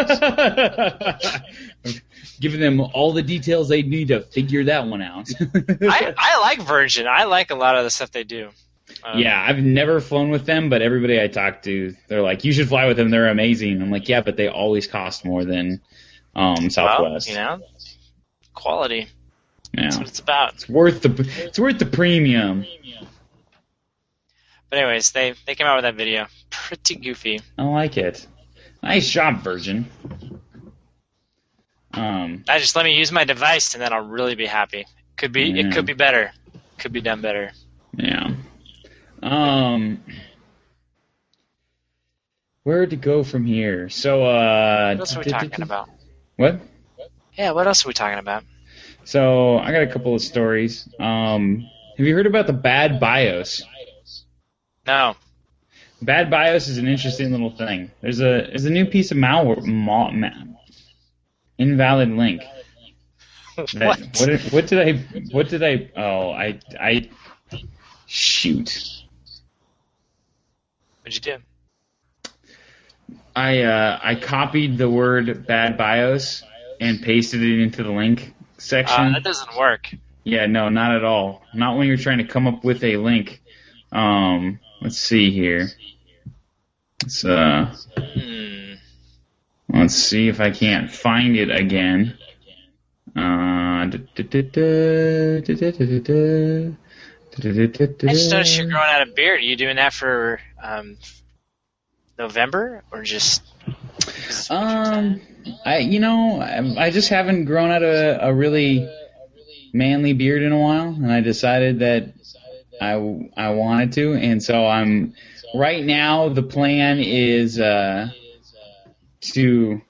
Giving them all the details they need to figure that one out. I like Virgin. I like a lot of the stuff they do. Yeah, I've never flown with them, but everybody I talk to, they're like, you should fly with them. They're amazing. I'm like, yeah, but they always cost more than Southwest. Well, quality. Yeah. That's what it's about. It's worth the premium. But anyways, they came out with that video. Pretty goofy. I like it. Nice job, Virgin. Just let me use my device, and then I'll really be happy. It could be better. Could be done better. Yeah. Where to go from here? So, what else are we talking about? What? Yeah, what else are we talking about? So, I got a couple of stories. Have you heard about the Bad BIOS? No. Bad BIOS is an interesting little thing. There's a new piece of malware, invalid link. What did I shoot. What'd you do? I copied the word Bad BIOS and pasted it into the link section. That doesn't work. Yeah, no, not at all. Not when you're trying to come up with a link. Let's see here. Let's see if I can't find it again. I just noticed you're growing out a beard. Are you doing that for November or just? I just haven't grown out a really manly beard in a while, and I decided that I wanted to, and so I'm right now. The plan is to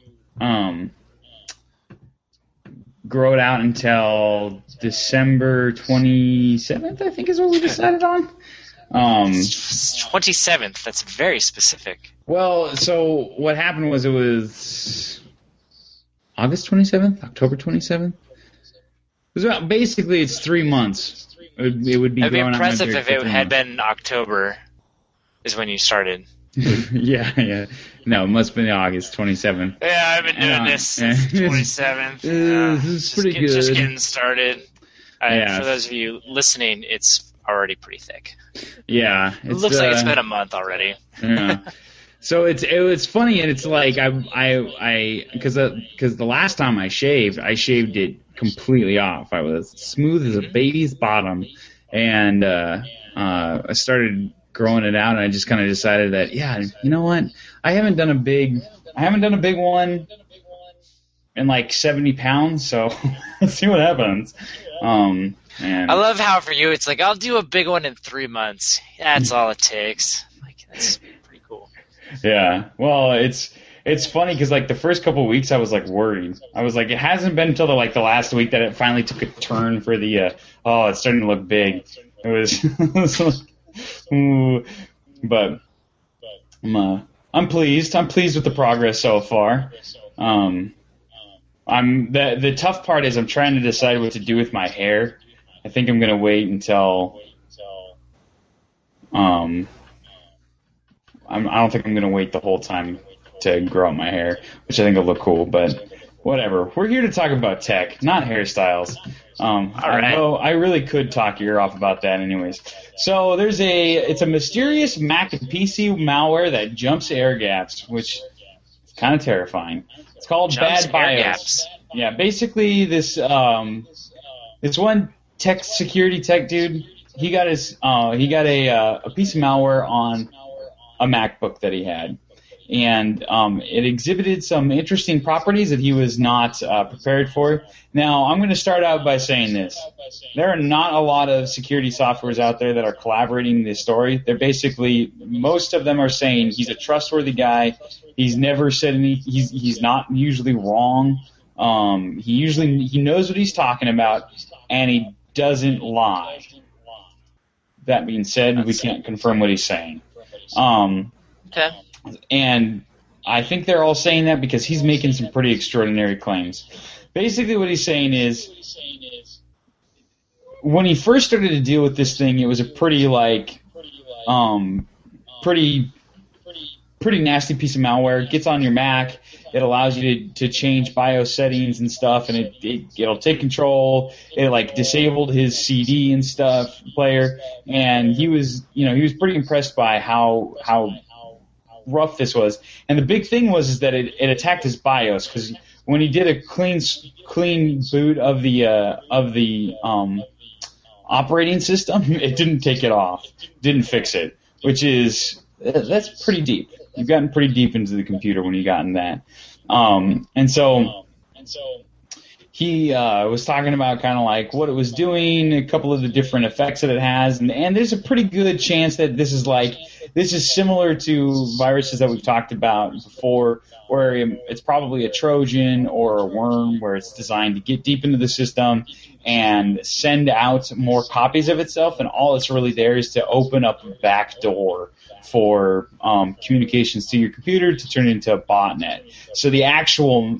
grow it out until December 27th, I think is what we decided on. 27th. That's very specific. Well, so what happened was it was August 27th, October 27th. It was basically it's 3 months. It would be. It'd be impressive if it had been October, is when you started. yeah. No, it must have been August 27th. Yeah, I've been doing this since 27th. It's pretty good. Just getting started. For those of you listening, it's already pretty thick. Yeah. It looks like it's been a month already. Yeah. So it's funny, and it's like because the last time I shaved it completely off. I was smooth as a baby's bottom, and I started growing it out, and I just kind of decided that, you know what, I haven't done a big one in like 70 pounds, so let's see what happens. And I love how for you it's like, I'll do a big one in 3 months. That's all it takes. Like, that's pretty cool. Yeah. Well, it's funny because like the first couple of weeks I was like worried. I was like, it hasn't been until the last week that it finally took a turn for the it's starting to look big. It was like, ooh. But I'm pleased. I'm pleased with the progress so far. The tough part is I'm trying to decide what to do with my hair. I think I'm gonna wait until I don't think I'm gonna wait the whole time to grow out my hair, which I think will look cool. But whatever. We're here to talk about tech, not hairstyles. All right. I really could talk your ear off about that anyways. So it's a mysterious Mac and PC malware that jumps air gaps, which is kind of terrifying. It's called Bad BIOS. Yeah, basically this one security tech dude, he got a piece of malware on a MacBook that he had. And it exhibited some interesting properties that he was not prepared for. Now, I'm going to start out by saying this. There are not a lot of security softwares out there that are collaborating this story. They're basically, most of them are saying he's a trustworthy guy. He's never said he's not usually wrong. He knows what he's talking about, and he doesn't lie. That being said, we can't confirm what he's saying. Okay. And I think they're all saying that because he's making some pretty extraordinary claims. Basically what he's saying is, when he first started to deal with this thing, it was a pretty nasty piece of malware. It gets on your Mac. It allows you to change BIOS settings and stuff, and it'll take control. It disabled his CD and stuff player, and he was pretty impressed by how rough this was. And the big thing was that it attacked his BIOS, because when he did a clean boot of the operating system, it didn't take it off, didn't fix it, that's pretty deep. You've gotten pretty deep into the computer when you've gotten that. And so he was talking about kind of like what it was doing, a couple of the different effects that it has, and there's a pretty good chance that this is similar to viruses that we've talked about before, where it's probably a Trojan or a worm where it's designed to get deep into the system and send out more copies of itself, and all it's really there is to open up a back door for communications to your computer to turn it into a botnet. So the actual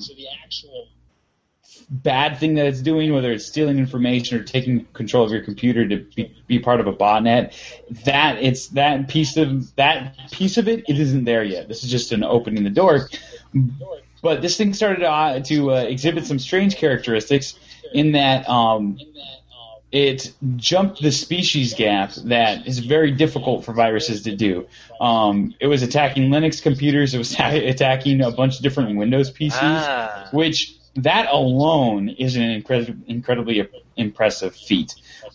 bad thing that it's doing, whether it's stealing information or taking control of your computer to be part of a botnet, that piece of it isn't there yet. This is just an opening the door. But this thing started to exhibit some strange characteristics in that it jumped the species gap that is very difficult for viruses to do. It was attacking Linux computers. It was attacking a bunch of different Windows PCs, which that alone is an incredibly impressive feat.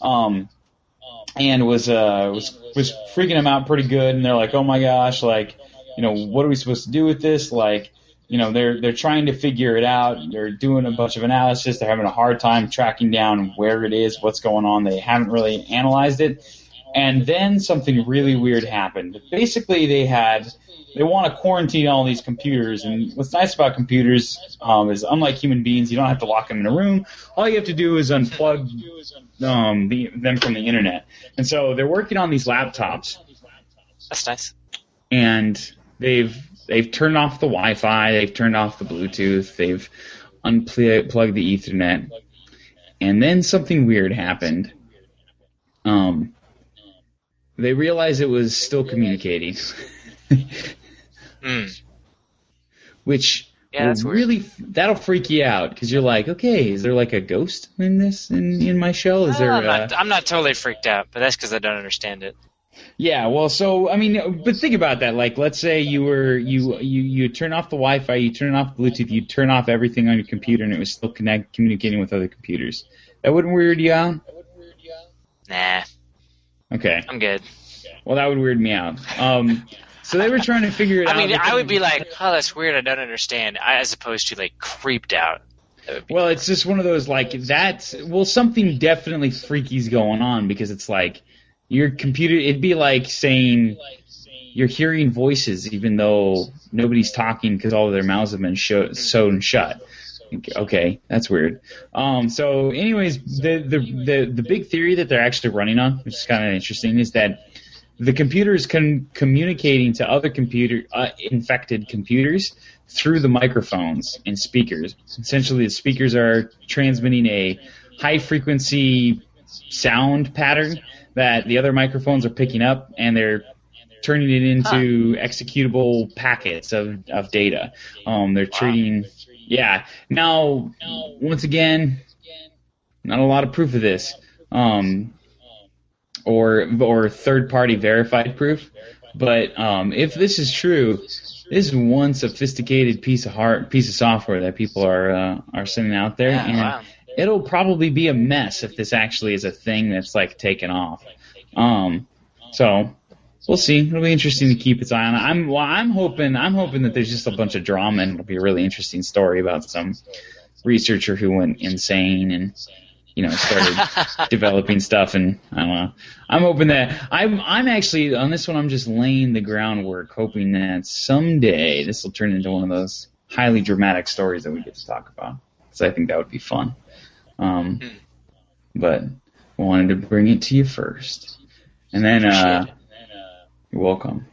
And was freaking them out pretty good. And they're like, oh my gosh, what are we supposed to do with this? They're trying to figure it out. They're doing a bunch of analysis. They're having a hard time tracking down where it is, what's going on. They haven't really analyzed it. And then something really weird happened. Basically, they want to quarantine all these computers, and what's nice about computers is, unlike human beings, you don't have to lock them in a room. All you have to do is unplug them from the internet. And so they're working on these laptops. That's nice. And they've turned off the Wi-Fi, they've turned off the Bluetooth, they've unplugged the Ethernet, and then something weird happened. They realized it was still communicating. Which that's really that'll freak you out, because you're like, okay, is there like a ghost in this in my shell? Is there? I'm not totally freaked out, but that's because I don't understand it. Yeah, well, so I mean, but think about that. Like, let's say you turn off the Wi-Fi, you turn off Bluetooth, you turn off everything on your computer, and it was still communicating with other computers. That wouldn't weird you out? Nah. Okay. I'm good. Well, that would weird me out. So they were trying to figure it out. I mean, I would be like, oh, that's weird, I don't understand, as opposed to, like, creeped out. Well, it's just one of those, like, something definitely freaky's going on, because it's like, your computer, it'd be like saying you're hearing voices even though nobody's talking because all of their mouths have been sewn shut. Okay, that's weird. So anyways, the big theory that they're actually running on, which is kind of interesting, is that the computer is communicating to other infected computers through the microphones and speakers. Essentially, the speakers are transmitting a high-frequency sound pattern that the other microphones are picking up, and they're turning it into executable packets of data. They're treating... Yeah. Now, once again, not a lot of proof of this, or third-party verified proof. But if this is true, this is one sophisticated piece of software that people are sending out there, and it'll probably be a mess if this actually is a thing that's like taken off. So we'll see. It'll be interesting to keep its eye on. I'm hoping that there's just a bunch of drama, and it'll be a really interesting story about some researcher who went insane and started developing stuff. And I don't know. I'm hoping that I'm actually on this one. I'm just laying the groundwork, hoping that someday this will turn into one of those highly dramatic stories that we get to talk about. So I think that would be fun. But I wanted to bring it to you first. And then, you're welcome.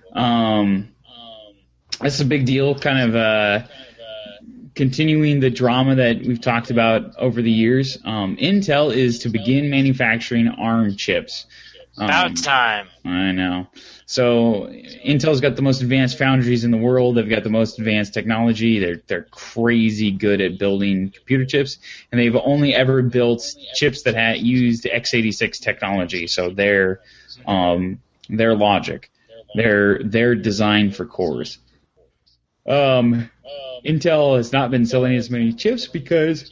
That's a big deal, kind of continuing the drama that we've talked about over the years. Intel is to begin manufacturing ARM chips. About time. I know. So Intel's got the most advanced foundries in the world. They've got the most advanced technology. They're crazy good at building computer chips, and they've only ever built chips that had used x86 technology. So their logic, they're designed for cores. Intel has not been selling as many chips because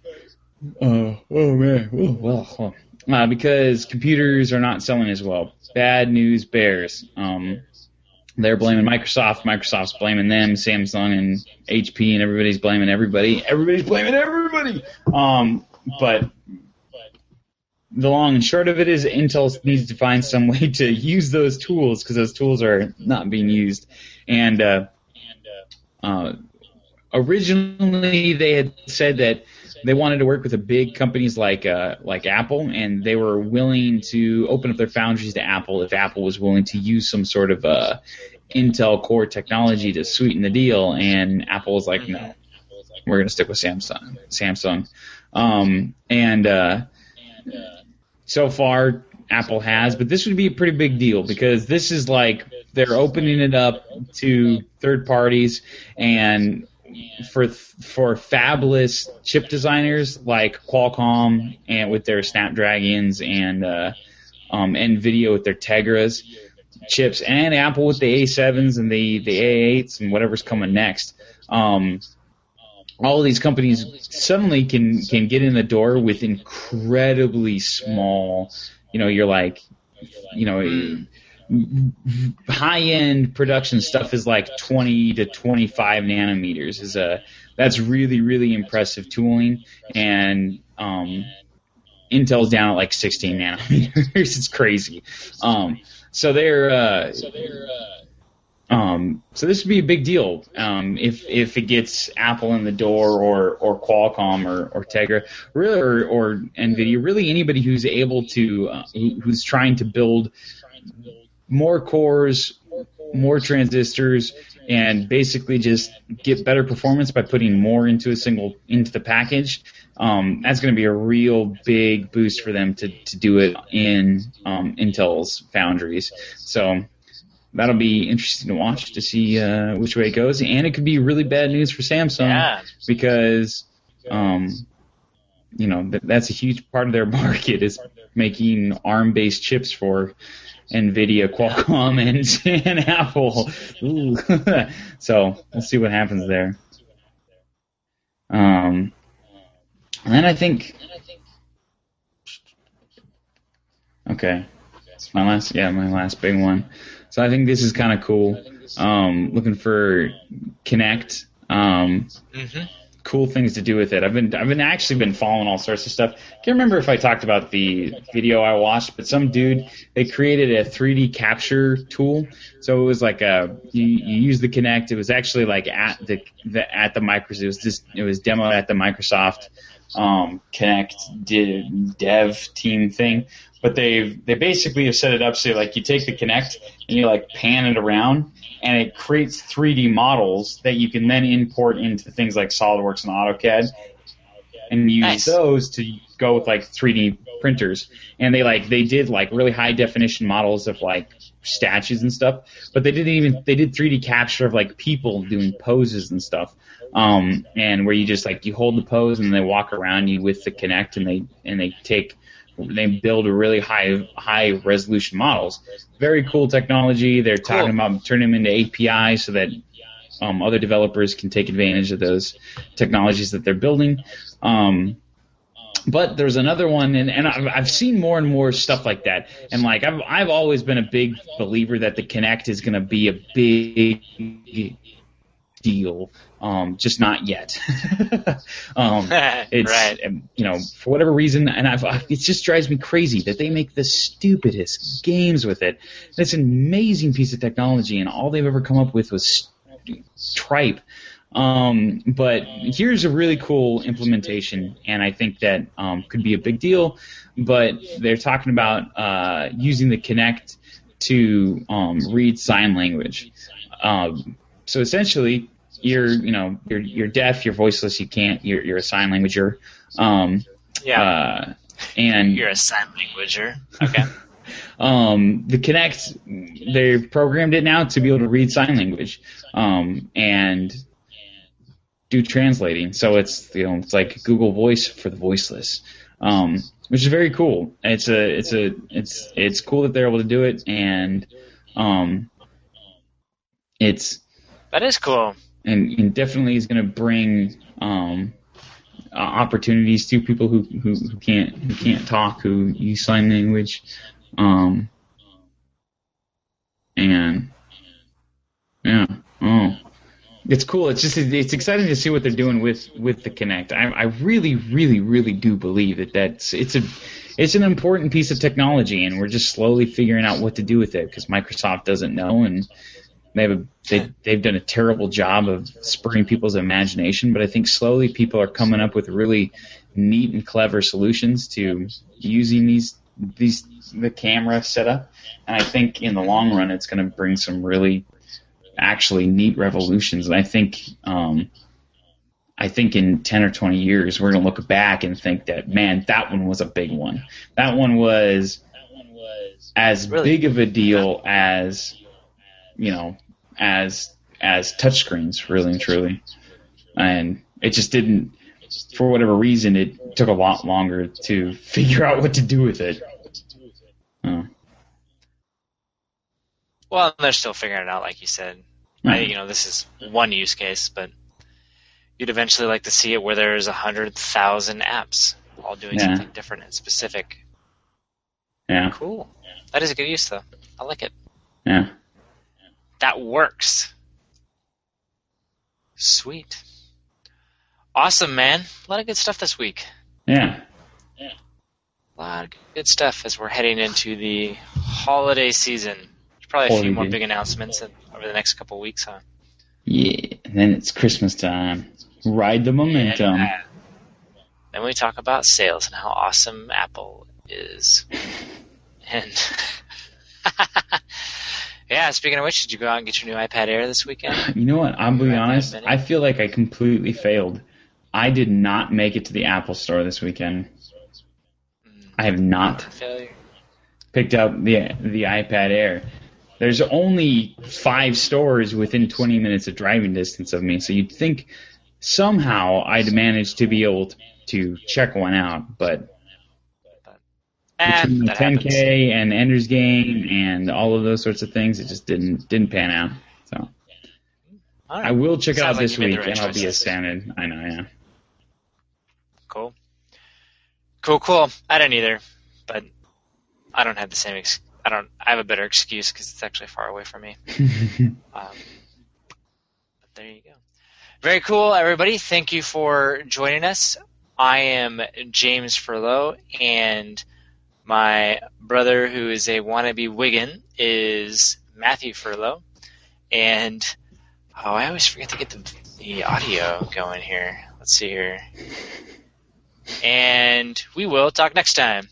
because computers are not selling as well. Bad news bears. They're blaming Microsoft. Microsoft's blaming them. Samsung and HP and everybody's blaming everybody. Everybody's blaming everybody. But the long and short of it is Intel needs to find some way to use those tools, because those tools are not being used. And originally they had said that they wanted to work with the big companies like Apple, and they were willing to open up their foundries to Apple if Apple was willing to use some sort of Intel Core technology to sweeten the deal. And Apple was like, no, we're going to stick with Samsung. So far, Apple has, but this would be a pretty big deal, because this is like they're opening it up to third parties, and for fabless chip designers like Qualcomm and with their Snapdragons and NVIDIA with their Tegras chips, and Apple with the A7s and the A8s and whatever's coming next. All of these companies suddenly can get in the door with incredibly small, you're like, high-end production stuff is like 20 to 25 nanometers. That's really, really impressive tooling. And Intel's down at like 16 nanometers. It's crazy. So this would be a big deal if it gets Apple in the door or Qualcomm or Tegra, really, or NVIDIA, really anybody who's able to who's trying to build more cores, more transistors, and basically just get better performance by putting more into the package. That's going to be a real big boost for them to do it in Intel's foundries. So that'll be interesting to watch to see which way it goes, and it could be really bad news for Samsung because that's a huge part of their market is making ARM-based chips for NVIDIA, Qualcomm, and Apple. Ooh. So we'll see what happens there. And then I think, okay, it's my last big one. So I think this is kind of cool. Looking for Kinect. Cool things to do with it. I've been following all sorts of stuff. Can't remember if I talked about the video I watched, but some dude, they created a 3D capture tool. So it was like you use the Kinect. It was actually like at the Microsoft. It was demoed at the Microsoft Kinect dev team thing. But they basically have set it up so like you take the Kinect and you like pan it around, and it creates 3D models that you can then import into things like SolidWorks and AutoCAD, and use those to go with like 3D printers. And they did like really high definition models of like statues and stuff, but they did 3D capture of like people doing poses and stuff. And where you just like you hold the pose and they walk around you with the Kinect, and they build really high resolution models. Very cool technology. They're talking about turning them into APIs so that other developers can take advantage of those technologies that they're building. But there's another one, and I've seen more and more stuff like that. And like I've always been a big believer that the Kinect is going to be a big deal. Just not yet. It's right. For whatever reason, and it just drives me crazy that they make the stupidest games with it. It's an amazing piece of technology, and all they've ever come up with was tripe. But here's a really cool implementation, and I think that could be a big deal. But they're talking about using the Kinect to read sign language. So essentially, you're deaf, you're voiceless, you're a sign languager. And you're a sign languager. Okay. The Kinect, they've programmed it now to be able to read sign language, and do translating. So it's like Google Voice for the voiceless, which is very cool. It's cool that they're able to do it, and that is cool. And definitely is going to bring opportunities to people who can't talk, who use sign language, and it's cool. It's exciting to see what they're doing with the Kinect. I really, really, really do believe it's an important piece of technology, and we're just slowly figuring out what to do with it because Microsoft doesn't know, and they've done a terrible job of spurring people's imagination, but I think slowly people are coming up with really neat and clever solutions to using the camera setup, and I think in the long run it's going to bring some really actually neat revolutions. And I think in 10 or 20 years we're going to look back and think that, man, that one was a big one. That one was as big of a deal as as touchscreens, really and truly. And it just didn't, for whatever reason, it took a lot longer to figure out what to do with it. Well, they're still figuring it out, like you said. This is one use case, but you'd eventually like to see it where there's 100,000 apps all doing something different and specific. Yeah. Cool. That is a good use, though. I like it. Yeah. That works. Sweet. Awesome, man. A lot of good stuff this week. Yeah. A lot of good stuff as we're heading into the holiday season. There's probably a few more big announcements over the next couple of weeks, huh? Yeah, and then it's Christmas time. Ride the momentum. Yeah. Then we talk about sales and how awesome Apple is. And yeah, speaking of which, did you go out and get your new iPad Air this weekend? You know what? I'll be honest. I feel like I completely failed. I did not make it to the Apple Store this weekend. I have not picked up the iPad Air. There's only 5 stores within 20 minutes of driving distance of me, so you'd think somehow I'd manage to be able to check one out, but between the 10K and Ender's Game and all of those sorts of things, it just didn't pan out. So I will check it out this week, and I'll be astounded. I know, yeah. Cool. I don't either, but I don't have the same. I have a better excuse because it's actually far away from me. But there you go. Very cool, everybody. Thank you for joining us. I am James Furlow, and my brother, who is a wannabe Wiggin, is Matthew Furlow. And I always forget to get the audio going here. Let's see here. And we will talk next time.